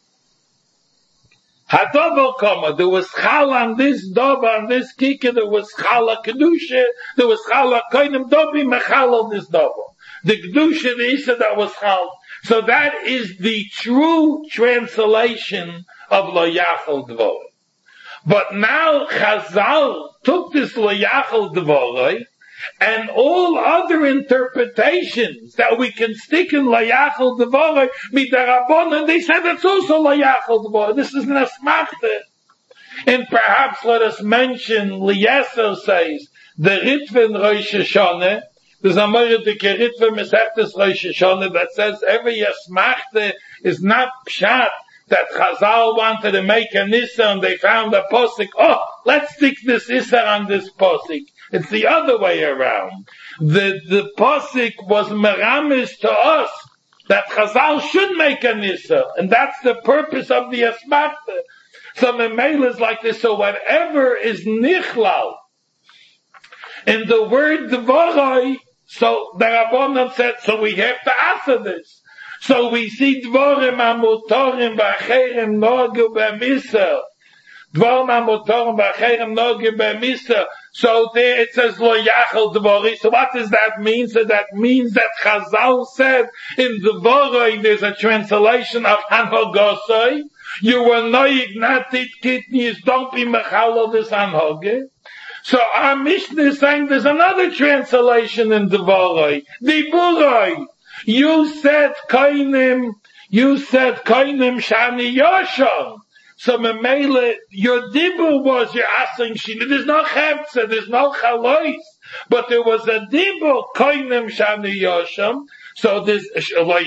Hadover kama, there was chal on this dover, on this kikar, there was chala kedusha, there was chala koinim, don't be mechal on this dover. The kedusha, the isa that was chal. So that is the true translation of lo yachal dvorei. But now Chazal took this lo yachal dvorei and all other interpretations that we can stick in lo yachal dvorei midarabon, they said it's also lo yachal dvorei. This is an asmachta. And perhaps let us mention, Eliezer says, the Ritva in Rosh Hashanah, there's a Moedik Ritva Mesechtes Rosh Hashanah that says every asmachta is not pshat, that Chazal wanted to make an Issa and they found a posik. Oh, let's stick this Issa on this posik. It's the other way around. The, the posik was meramis to us that Chazal should make an Issa, and that's the purpose of the asmachta. So the mail is like this, so whatever is nichlal in the word dvorei, so the Rabbanan said, so we have to answer this. So we see dvorim amutorim b'acherim nogu b'misa. Dvorim amutorim b'acherim nogu b'misa. So there it says lo yachal dvori. So what does that mean? So that means that Chazal said in dvorei there's a translation of hanhogosoi. You were noig not eat kidneys, don't be mechalo this anhoge. So our Mishnah is saying there's another translation in dvorei. Diburoi. You said kainim, you said kainim shani yoshon. So memele, your dibur was, you're asking, there's no chepsa, there's no chalois, but there was a dibur, kainim shani yoshon. So this, so the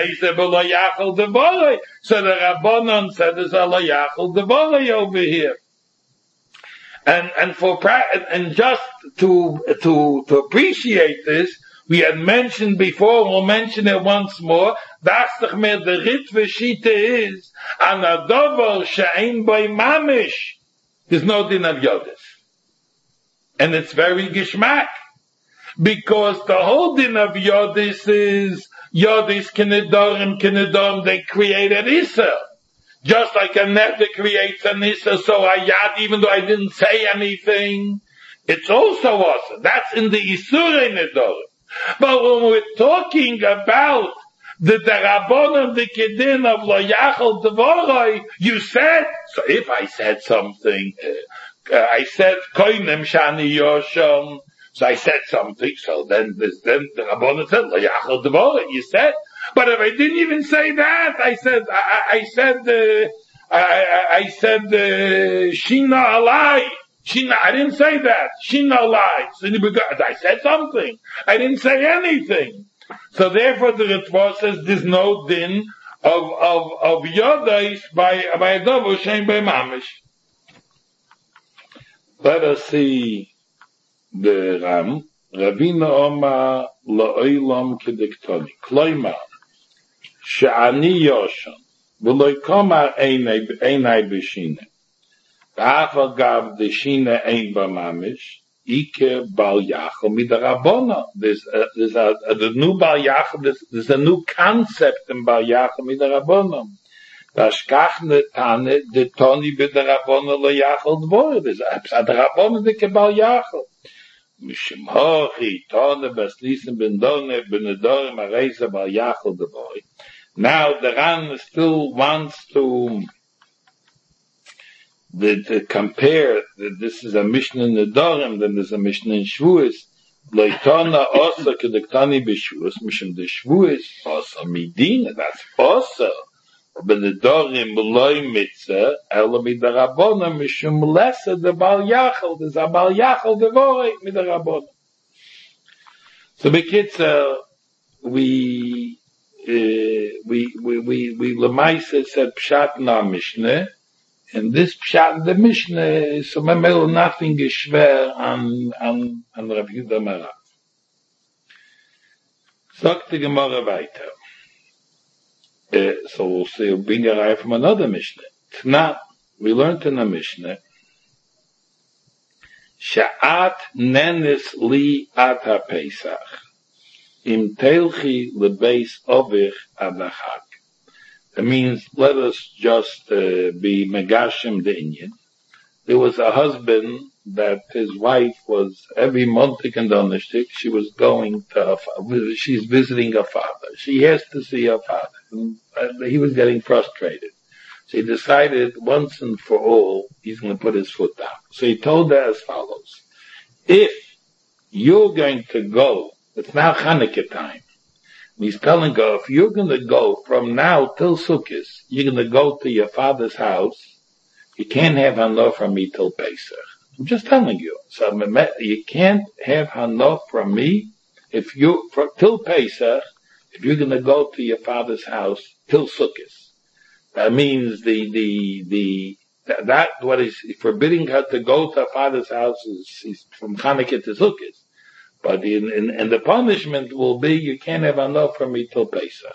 Rabbanon said there's a lo yachal devorei over here. And, and for, and just to, to, to appreciate this, we had mentioned before, we'll mention it once more, that's the Ritva Shita is, an adover she'ein by mamish, there's no din of Yodis. And it's very gishmak, because the whole din of Yodis is, Yodis kinedorim kinedorim, they created Issa. Just like a nether creates an Issa, so I yad, even though I didn't say anything, it's also awesome. That's in the Isurei Nedorim. But when we're talking about the Darabon of the Kedin of Lo Yachal Dvorei, you said, so if I said something, uh, uh, I said, Koinem Shani Yosham, so I said something, so then, this, then the Rabbanon said, Lo Yachal Dvorei, you said, but if I didn't even say that, I said, I, I said, uh, I, I, I said, uh, Shina Alai, Shina, I didn't say that. Shina lies. I said something. I didn't say anything. So therefore the Ritva says there's no din of, of, of Yodais by, by a double shame by Mamish. Let us see the Ram. Ravina Oma La'olam Kediktoni. Kloima. Sha'ani Yosham. V'loi Komar Einai B'shine. Afagav the Shina Ein Bamamish, Ike Bal Yachal Midarabona. There's a, there's a, a the new Bal Yachal. There's, there's a new concept in Bal Yachal Midarabona. Dashkachne Tane de Toni Bidarabona Lo Yachal Dvor. There's a Darabona de Kebal Yachal. Mishim Hochi Tone Baslisen Bendone Benedorim Areza Bal Yachal Dvor. Now the Ran still wants to. The, to compare that this is a Mishnah in the Dorim, then there's a Mishnah in Shvuos. Leitona osa kedektani b'Shvuos, mishum the Shvuos osa midina. That's osa. But the Dorim loy mitzah, ela midarabona mishum lesa the Bal Yachal. There's a Bal Yachal devore midarabona. So bekitza, we uh, we we we we lemaisa said pshat na Mishnah. And this pshat, the Mishnah, is so memel nothing is schwer an, an, an Rav Yehuda Marav. Sagt die Gemara weiter. Uh, so we'll see, we'll bring a raya from another Mishnah. Tna, we learned in the Mishnah, Sha'at nenis li at ha-Pesach, im telchi lebeis ovich ad ha-Chag. It means, let us just uh, be megashim the Inyan. There was a husband that his wife was every month in Donishtik. She was going to her father. She's visiting her father. She has to see her father. And, uh, he was getting frustrated. So he decided once and for all, he's going to put his foot down. So he told her as follows. If you're going to go, it's now Chanukah time. He's telling her, if you're going to go from now till Sukkot, you're going to go to your father's house, you can't have Hanoah from me till Pesach. I'm just telling you. So you can't have Hanoah from me if you, for, till Pesach, if you're going to go to your father's house till Sukkot. That means the, the, the, that, that what is forbidding her to go to her father's house is, is from Chanukah to Sukkot. But in, in, in the punishment will be, you can't have Hanoah from me till Pesach.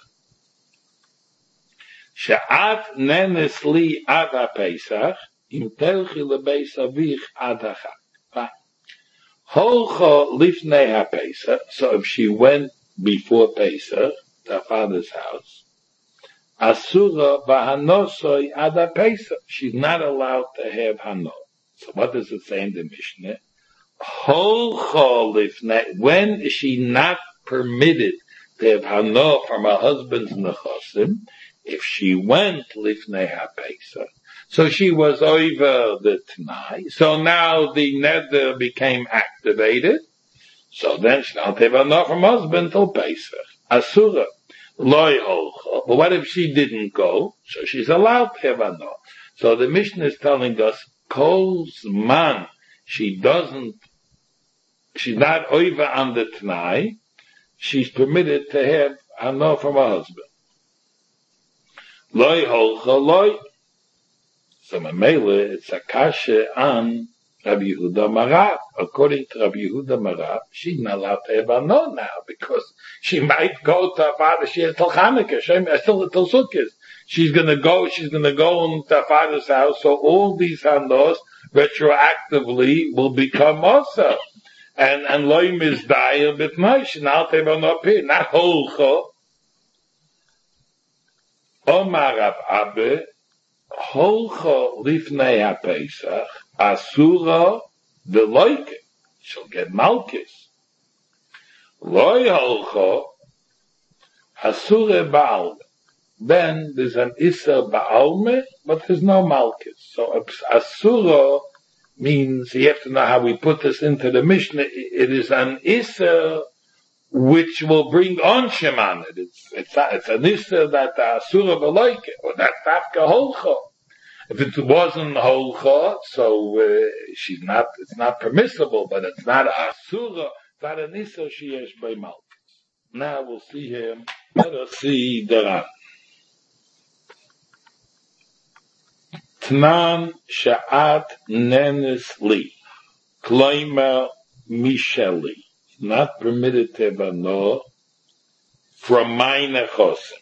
Sha'at nenes li ad ha-Pesach, im telchi lebeis avich ad ha-Chag. Holcha lifnei ha-Pesach, so if she went before Pesach, to her father's house, asura b'hanosoi ad ha-Pesach, she's not allowed to have Hanoah. So what does it say in the Mishnah? When is she not permitted to have Hanoah from her husband's nechosim? If she went lifnei ha-Pesach, so she was over the Tanai. So now the neder became activated. So then she don't have Hanoah from her husband till Pesach. Asura loy holcha. But what if she didn't go? So she's allowed to have Hanoah. So the Mishnah is telling us, kol zman she doesn't, she's not over on the Tanai, she's permitted to have Hanoah from her husband. Loi holcha loi. So Mamela, it's a kasha on Rabbi Yehuda Marav. According to Rabbi Yehuda Marav, she's not allowed to have Hanoah now, because she might go to her father, she has till Chanukah, still till Sukkot. She's gonna go, she's gonna go to her father's house, so all these Hanoahs retroactively will become also. And, and loim is dair bit nice, now they will not pay, not holcha. Omar Rav Abba, holcha lifnei ha-Pesach, asura deloike, she'll get malchus. Loi holcha, asura ba'alme. Then there's an Isser Ba'alme, but there's no Malchus. So Asura means, you have to know how we put this into the Mishnah. It is an Isser which will bring on Sheman. It's, it's, it's an Isser that the Asura B'loike, or that Tafka Holcha. If it wasn't Holcha, so uh, she's not, it's not permissible, but it's not Asura, it's not an Isser she has by Malchus. Now we'll see him. Let us see the Ran. Tnan sha'at nenes li, kloimer misheli, not permitted to have Hanoah from my nechosim.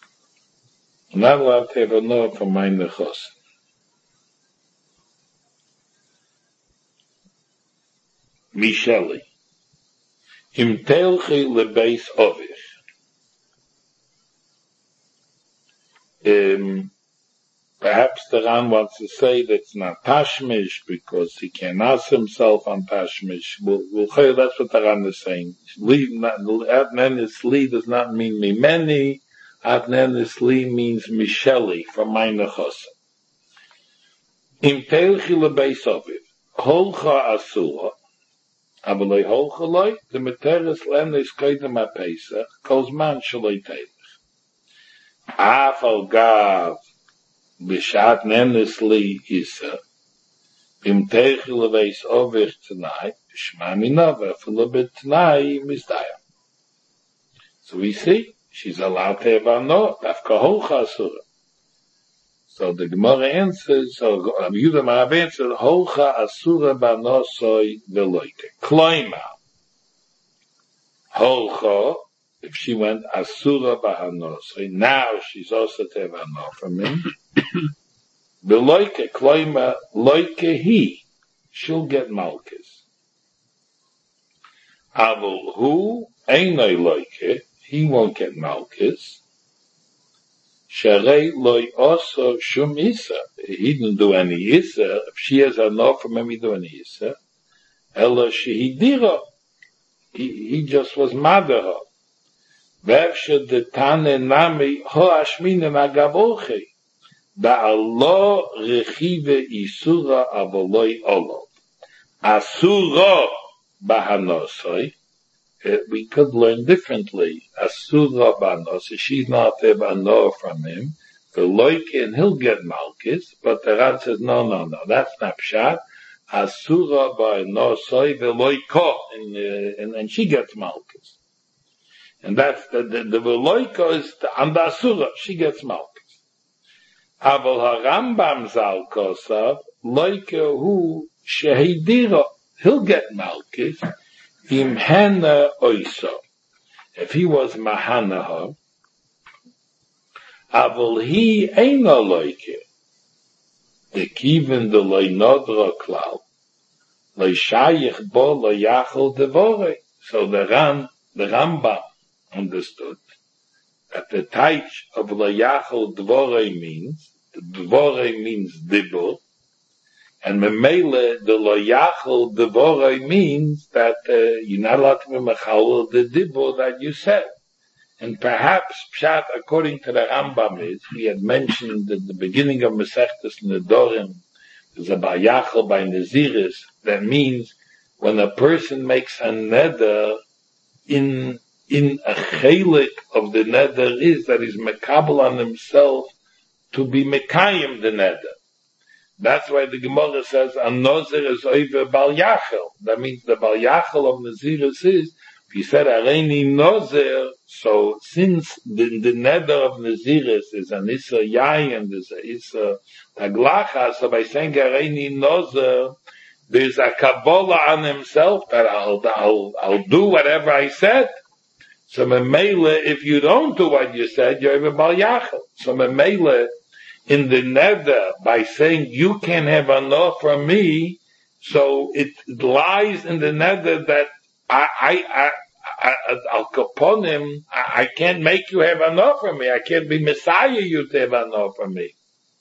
Not allowed to have Hanoah from my nechosim. Misheli. Im telchi lebeis ovich. Um, perhaps the Ran wants to say that's not Tashmish because he can't ask himself on Tashmish. We'll, we'll, that's what the Ran is saying. Adnenis Li does not mean Mimeni. Adnenis Li means Misheli from Meinachos. Im telchi lebeis ovich. Holcha asura. Avalei holcha loi. The materis lenes koidem ha-pesach. Kozman shaloi telech. Afal gav. Bishat nenes li isa. Im telchi lebeis ovich tonight. Shma minava. Fulabit tonight misdaya. So we see. She's allowed to have ano. Dafka holcha asura. So the Gemara answers, so Yehuda Marav answered, Holcha asura banosoi veloike. Kloima. Holcha, if she went asura bahanosoi, now she's also to have ano from him. Veloike, kloima, loike he. She'll get malchus. Avul hu, einoi loike, he won't get malchus. Sharei loy also shum isa. He didn't do any isa. If she has enough from him, he do any isa. Ella shehidira. He, he just was mother. Vevshe de tane nami ho ashmine magavoche. Ba'alo rechive isura avoloi olov. Asura bahanosoi. Uh, we could learn differently. Asura banos, she's not have a no from him. The loike and he'll get malchus, but the Ran says no, no, no. That's not pshat. Asura banosoi the loiko, and, uh, and and she gets malchus. And that's the the, the loiko is the, and the asura she gets malchus. Aval harambam zal kosav loike hu shehidira he'll get malchus. Im hana oiso. If he was mahanaha, avol he eino loike. The kiven de loy nodra klau. Loy shayich bo lo yachol devore. So the Ran, the Rambam understood that the taich of lo yachol devore means, the devore means dibur, and memele the lo yachol devore means that uh, you're not allowed to be mechal the dibur that you said. And perhaps pshat, according to the Rambam, is we had mentioned at the beginning of Masechtas Nedorim, there's a bayachol by Naziris. That means when a person makes a neder, in in a chelik of the neder is that he's mekabel on himself to be mekayim the neder. That's why the Gemara says, "An nozer is over bal yachel." That means the bal yachel of Naziris is, if he said "Areini nozer," so since the, the neder of Naziris is an issa yai and there's a issa taglacha, so by saying "Areini nozer," there's a kabbalah on himself that I'll, I'll, I'll do whatever I said. So memele, if you don't do what you said, you're over bal yachel. So memele, in the neder, by saying you can't have enough from me, so it lies in the neder that I, I, I, I I'll capon him, I, I can't make you have enough from me, I can't be Messiah you to have enough from me.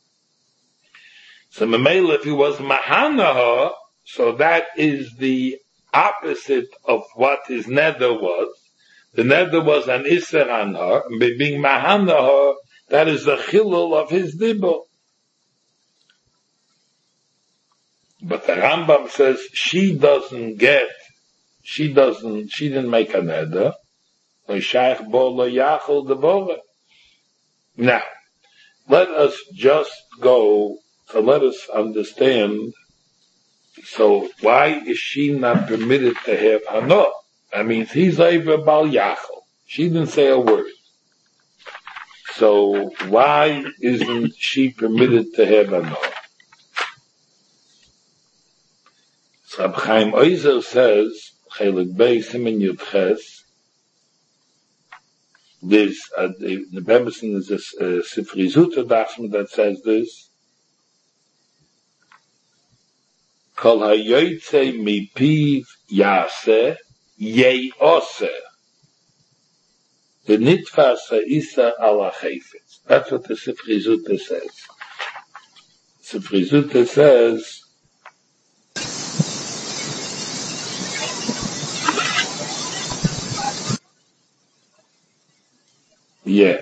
So Mamela, if he was Mahanaha, so that is the opposite of what his neder was. The neder was an Isser on her, and by being Mahanaha, that is the chilul of his dibur. But the Rambam says she doesn't get, she doesn't, she didn't make a neder. Now, let us just go to let us understand, so why is she not permitted to have hana? That means he's over bal yachol. She didn't say a word. So why isn't she permitted to have a no? So Reb Chaim Oizer says, Chelik Bey Simen Yud Ches, there's uh, the the Bemerson is a uh, Sifri Zuter Dachshund that says this. Kol hayoytze mipiv yase yeyose. The nitfas ha'isa ala chayfetz. That's what the Sifrei Zutta says. Sifrei Zutta says, yeah.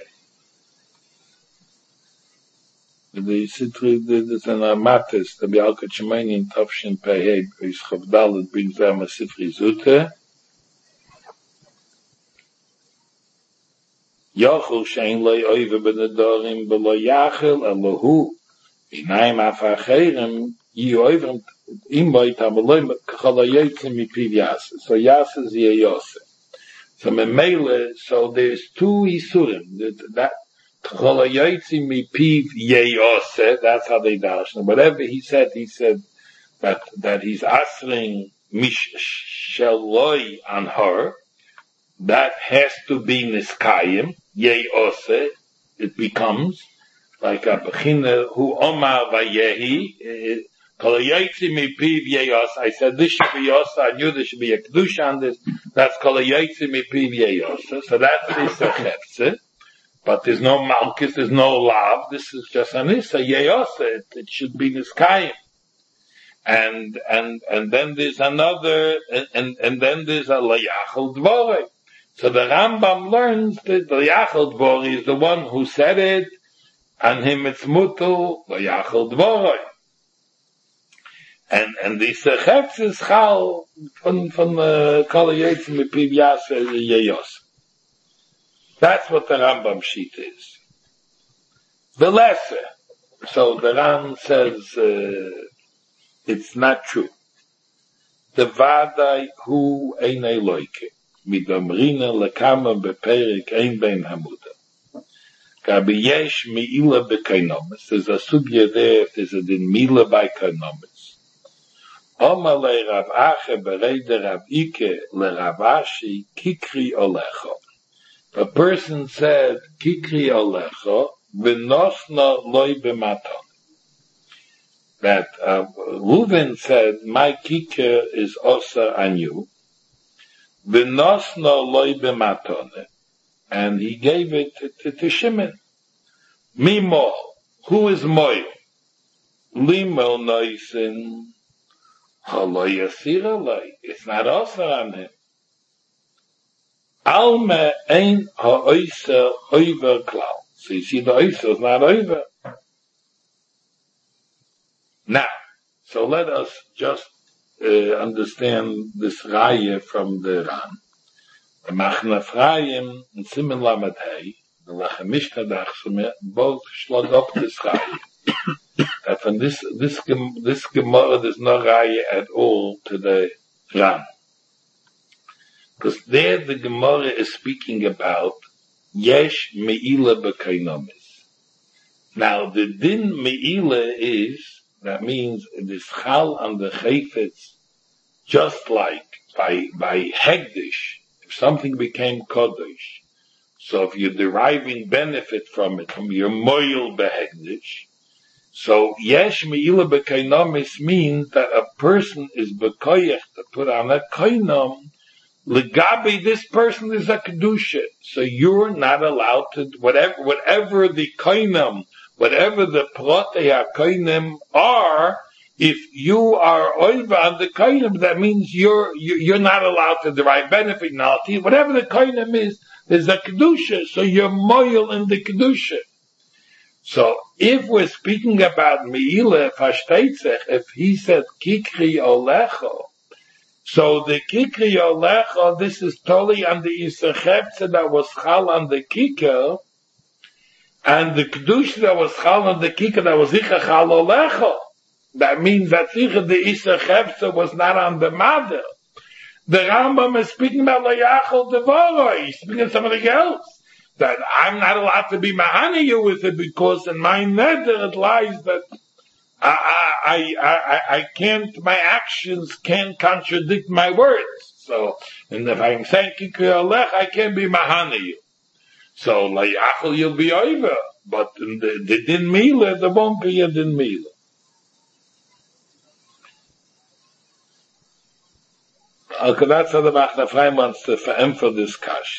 The Sifrei, there's an Amatis, the Bialka Shemani in Tafshin Peheg, is Chavdalet brings down a Sifrei Zutta. Yachol shein loy oive benedarim belo yachel elohu inayim afacherem yi oivem imboy tameloy chalayotzim mipiv yase. So yase is yeyose. So memele, so there's two isurim. That chalayotzim mipiv yeyose, that's how they dash. Whatever he said, he said that, that he's asking mish sheloy on her. That has to be niskayim, yei ose, it becomes, like a bechina, hu omar vayehi, kol yotzi mipiv yei ose, I said this should be ose, I knew there should be a kedusha on this, that's kol yotzi mipiv yei ose, so that's the chefze, but there's no malchus, there's no lav, this is just an issa, yei ose, it, it should be niskayim. And, and, and then there's another, and, and, and then there's a layachal dvorei. So the Rambam learns that the Yachal Dvori is the one who said it, and him it's mutu, the Yachal Dvori. And, and the Sechefz is Chal, from, from, uh, Kol Yetzim Mipiv Yase Yeyos. That's what the Rambam sheet is. The lesser. So the Ram says, uh, it's not true. The Vadai Hu Einei Loike. מדמרינה לכמה בפרק אין בין המודה. Gabi yesh mi'ila b'kainomis. There's a sugya there if there's a din mila by kainomis. Omale Rav Ache bereide Rav Ike le Rav Ashi kikri olecho. A person said kikri olecho v'nosna loy b'maton. That uh, Reuven said my kikir is osa on you. V'nosno loy b'matone, and he gave it to, to, to Shimon. Mimo, who is Moy? Limel noisin, haloy yasir loy. It's not also on him. Alme ein ha'oiser over klal. So you see the oiser is not over. Now, so let us just Uh, understand this raya from the Ran. The Machna Frayim and Simen Lamed Hey, the Lachemishta Dachsume, both slug up this raya. That from this, this, this Gemara, there's no raya at all to the Ran. Because there the Gemara is speaking about Yesh Me'ila B'Kainomis. Now the Din Me'ila is, that means it is chal on the chayfetz, just like by, by hegdish, if something became kodesh. So if you're deriving benefit from it, from your moil behegdish, so yesh me'ila b'kainomis means that a person is bekoyech to put on a kainom, legabi, this person is a kedusha. So you're not allowed to, whatever, whatever the kainom, whatever the protei ha-koinim are, if you are oiva on the koinim, that means you're, you're not allowed to derive benefit. Now, whatever the koinim is, there's a kedusha, so you're moil in the kedusha. So, if we're speaking about me'ila, if he said kikri olecho, so the kikri olecho, this is totally on the isachepse that was chal on the kikr, and the kedusha that was chal on the kikar that was icha chal olecho. That means that icha the isa chefza was not on the mother. The Rambam is speaking about layachol devoro. He's speaking of something else. That I'm not allowed to be mahani you with it because in my nether it lies that I, I, I, I, I can't, my actions can't contradict my words. So, and if I'm saying kikri olech, I can't be mahani you. So, layachol you'll be over. But the, the din mila, there won't be a din mila. Okay, that's how the Machna Ephraim wants to for this kash.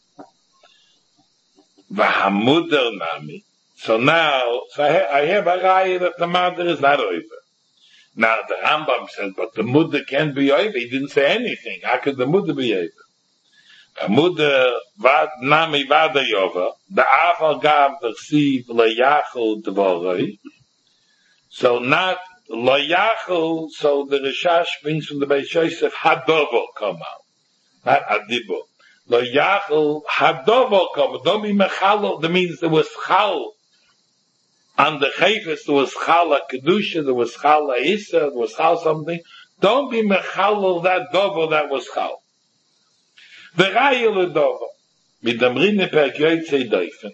Vahamuder nami. So now, so I, I have a raya that the mother is not over. Now the Rambam says, but the mudder can't be over. He didn't say anything. How could the mudder be over? The mudder vad nami vada yova. The aval gav the sieve leyachol dvoroi. So not leyachol. So the Rishash brings from the Beis Yosef hadovo come out, not adibo. Leyachol hadovo come. Don't be mechalo. That means there was chal. On the chayfis, there was chala kedusha, there was chala isa, there was chal something. Don't be mechalo that dovo that was chal. The raya ledovo. Midamrine per yoytzei doifen.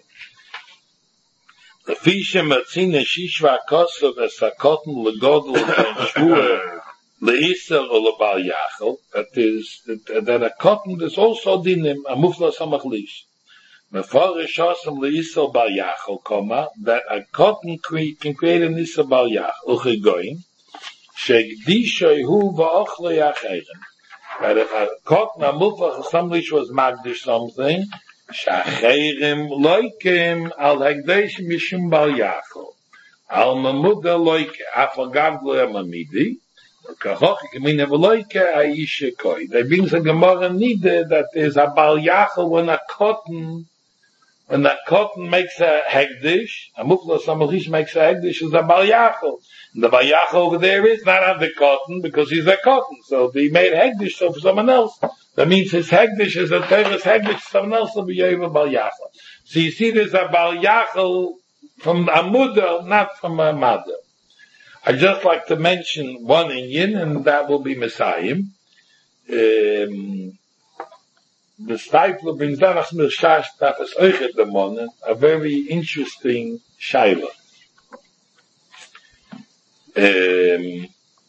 Lefisha matzine shishva kosov esakoten legodel and shvua leisa or lebal yachel. That is, that, that a cotton is also dinim, a mufla samachlish. Mefarish Hashem leisel bal yachol koma that a cotton can create an isel bal yachol uchigoyim shegdishay hu va'ochle yachayim. That if a cotton a mufach somebody was magdish something shachayim loikim al hegdesh mishum bal yachol al mamuda loike afagav lo yamamidi kachoch kemine loike aisha koi. There brings a gemara nide that is a bal yachol when a cotton. When that cotton makes a hegdish, a mufla samalish makes a hegdish, is a bal yachol. The bal yachol over there is not on the cotton because he's a cotton. So he made hegdish so for someone else. That means his hegdish is a tevis hegdish, someone else will be over bal yachol. So you see there's a bal yachol from a mudder, not from a mother. I'd just like to mention one inyan, and that will be Messiah. Um, The Steipler brings down as Mirshash Tafes Oichet Demonen, a very interesting shaila. Um,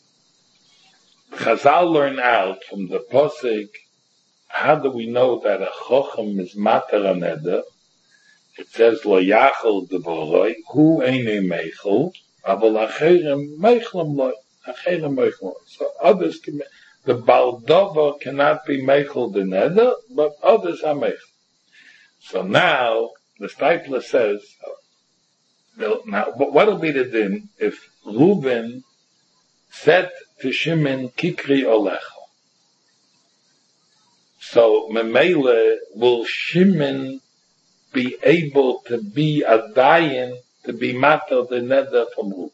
Chazal learn out from the Posek, how do we know that a Chochem is Mater Aneder? It says, Lo Yachol Devoroi, Hu Eine Meichel, Aval Acherem Meichlem Loi, Acherem Meichlem. So others can the Baldova cannot be Meichel the Neder, but others are Meichel. So now, the Steipler says, now, what will be the din if Reuben said to Shimon, Kikri Olecha? So, Memele, will Shimon be able to be a dayan, to be Mater the Neder from Reuben?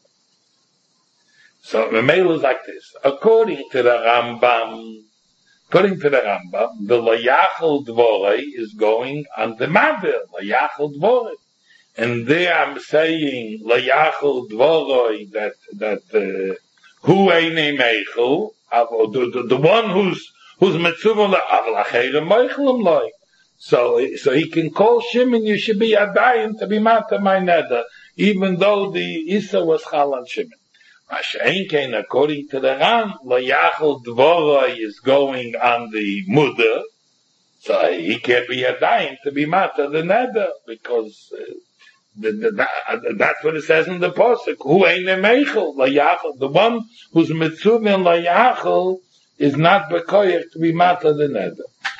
So the mail is like this. According to the Rambam, according to the Rambam, the Layachal Dvorei is going on the Mother, Layachal Dvorei. And there I'm saying Layachal Dvorei that, that, uh, Hu Eine Meichel, the, the one who's, who's Metzuva Aval Acherem Meichelem Loi. So, so he can call Shimon, you should be Adayim to be Mater my Neder, even though the Issa was Chal on Shimon. Mashenkein, according to the Ram, Layachol Dvoroi is going on the Mudder, so he can't be a dying to be Mater the Neder, because uh, the, the, the, that's what it says in the Pasuk. Hu Eine Meichel, Layachol, the one who's Mitzuvin Layachol is not Bekoyach to be Mater the Neder.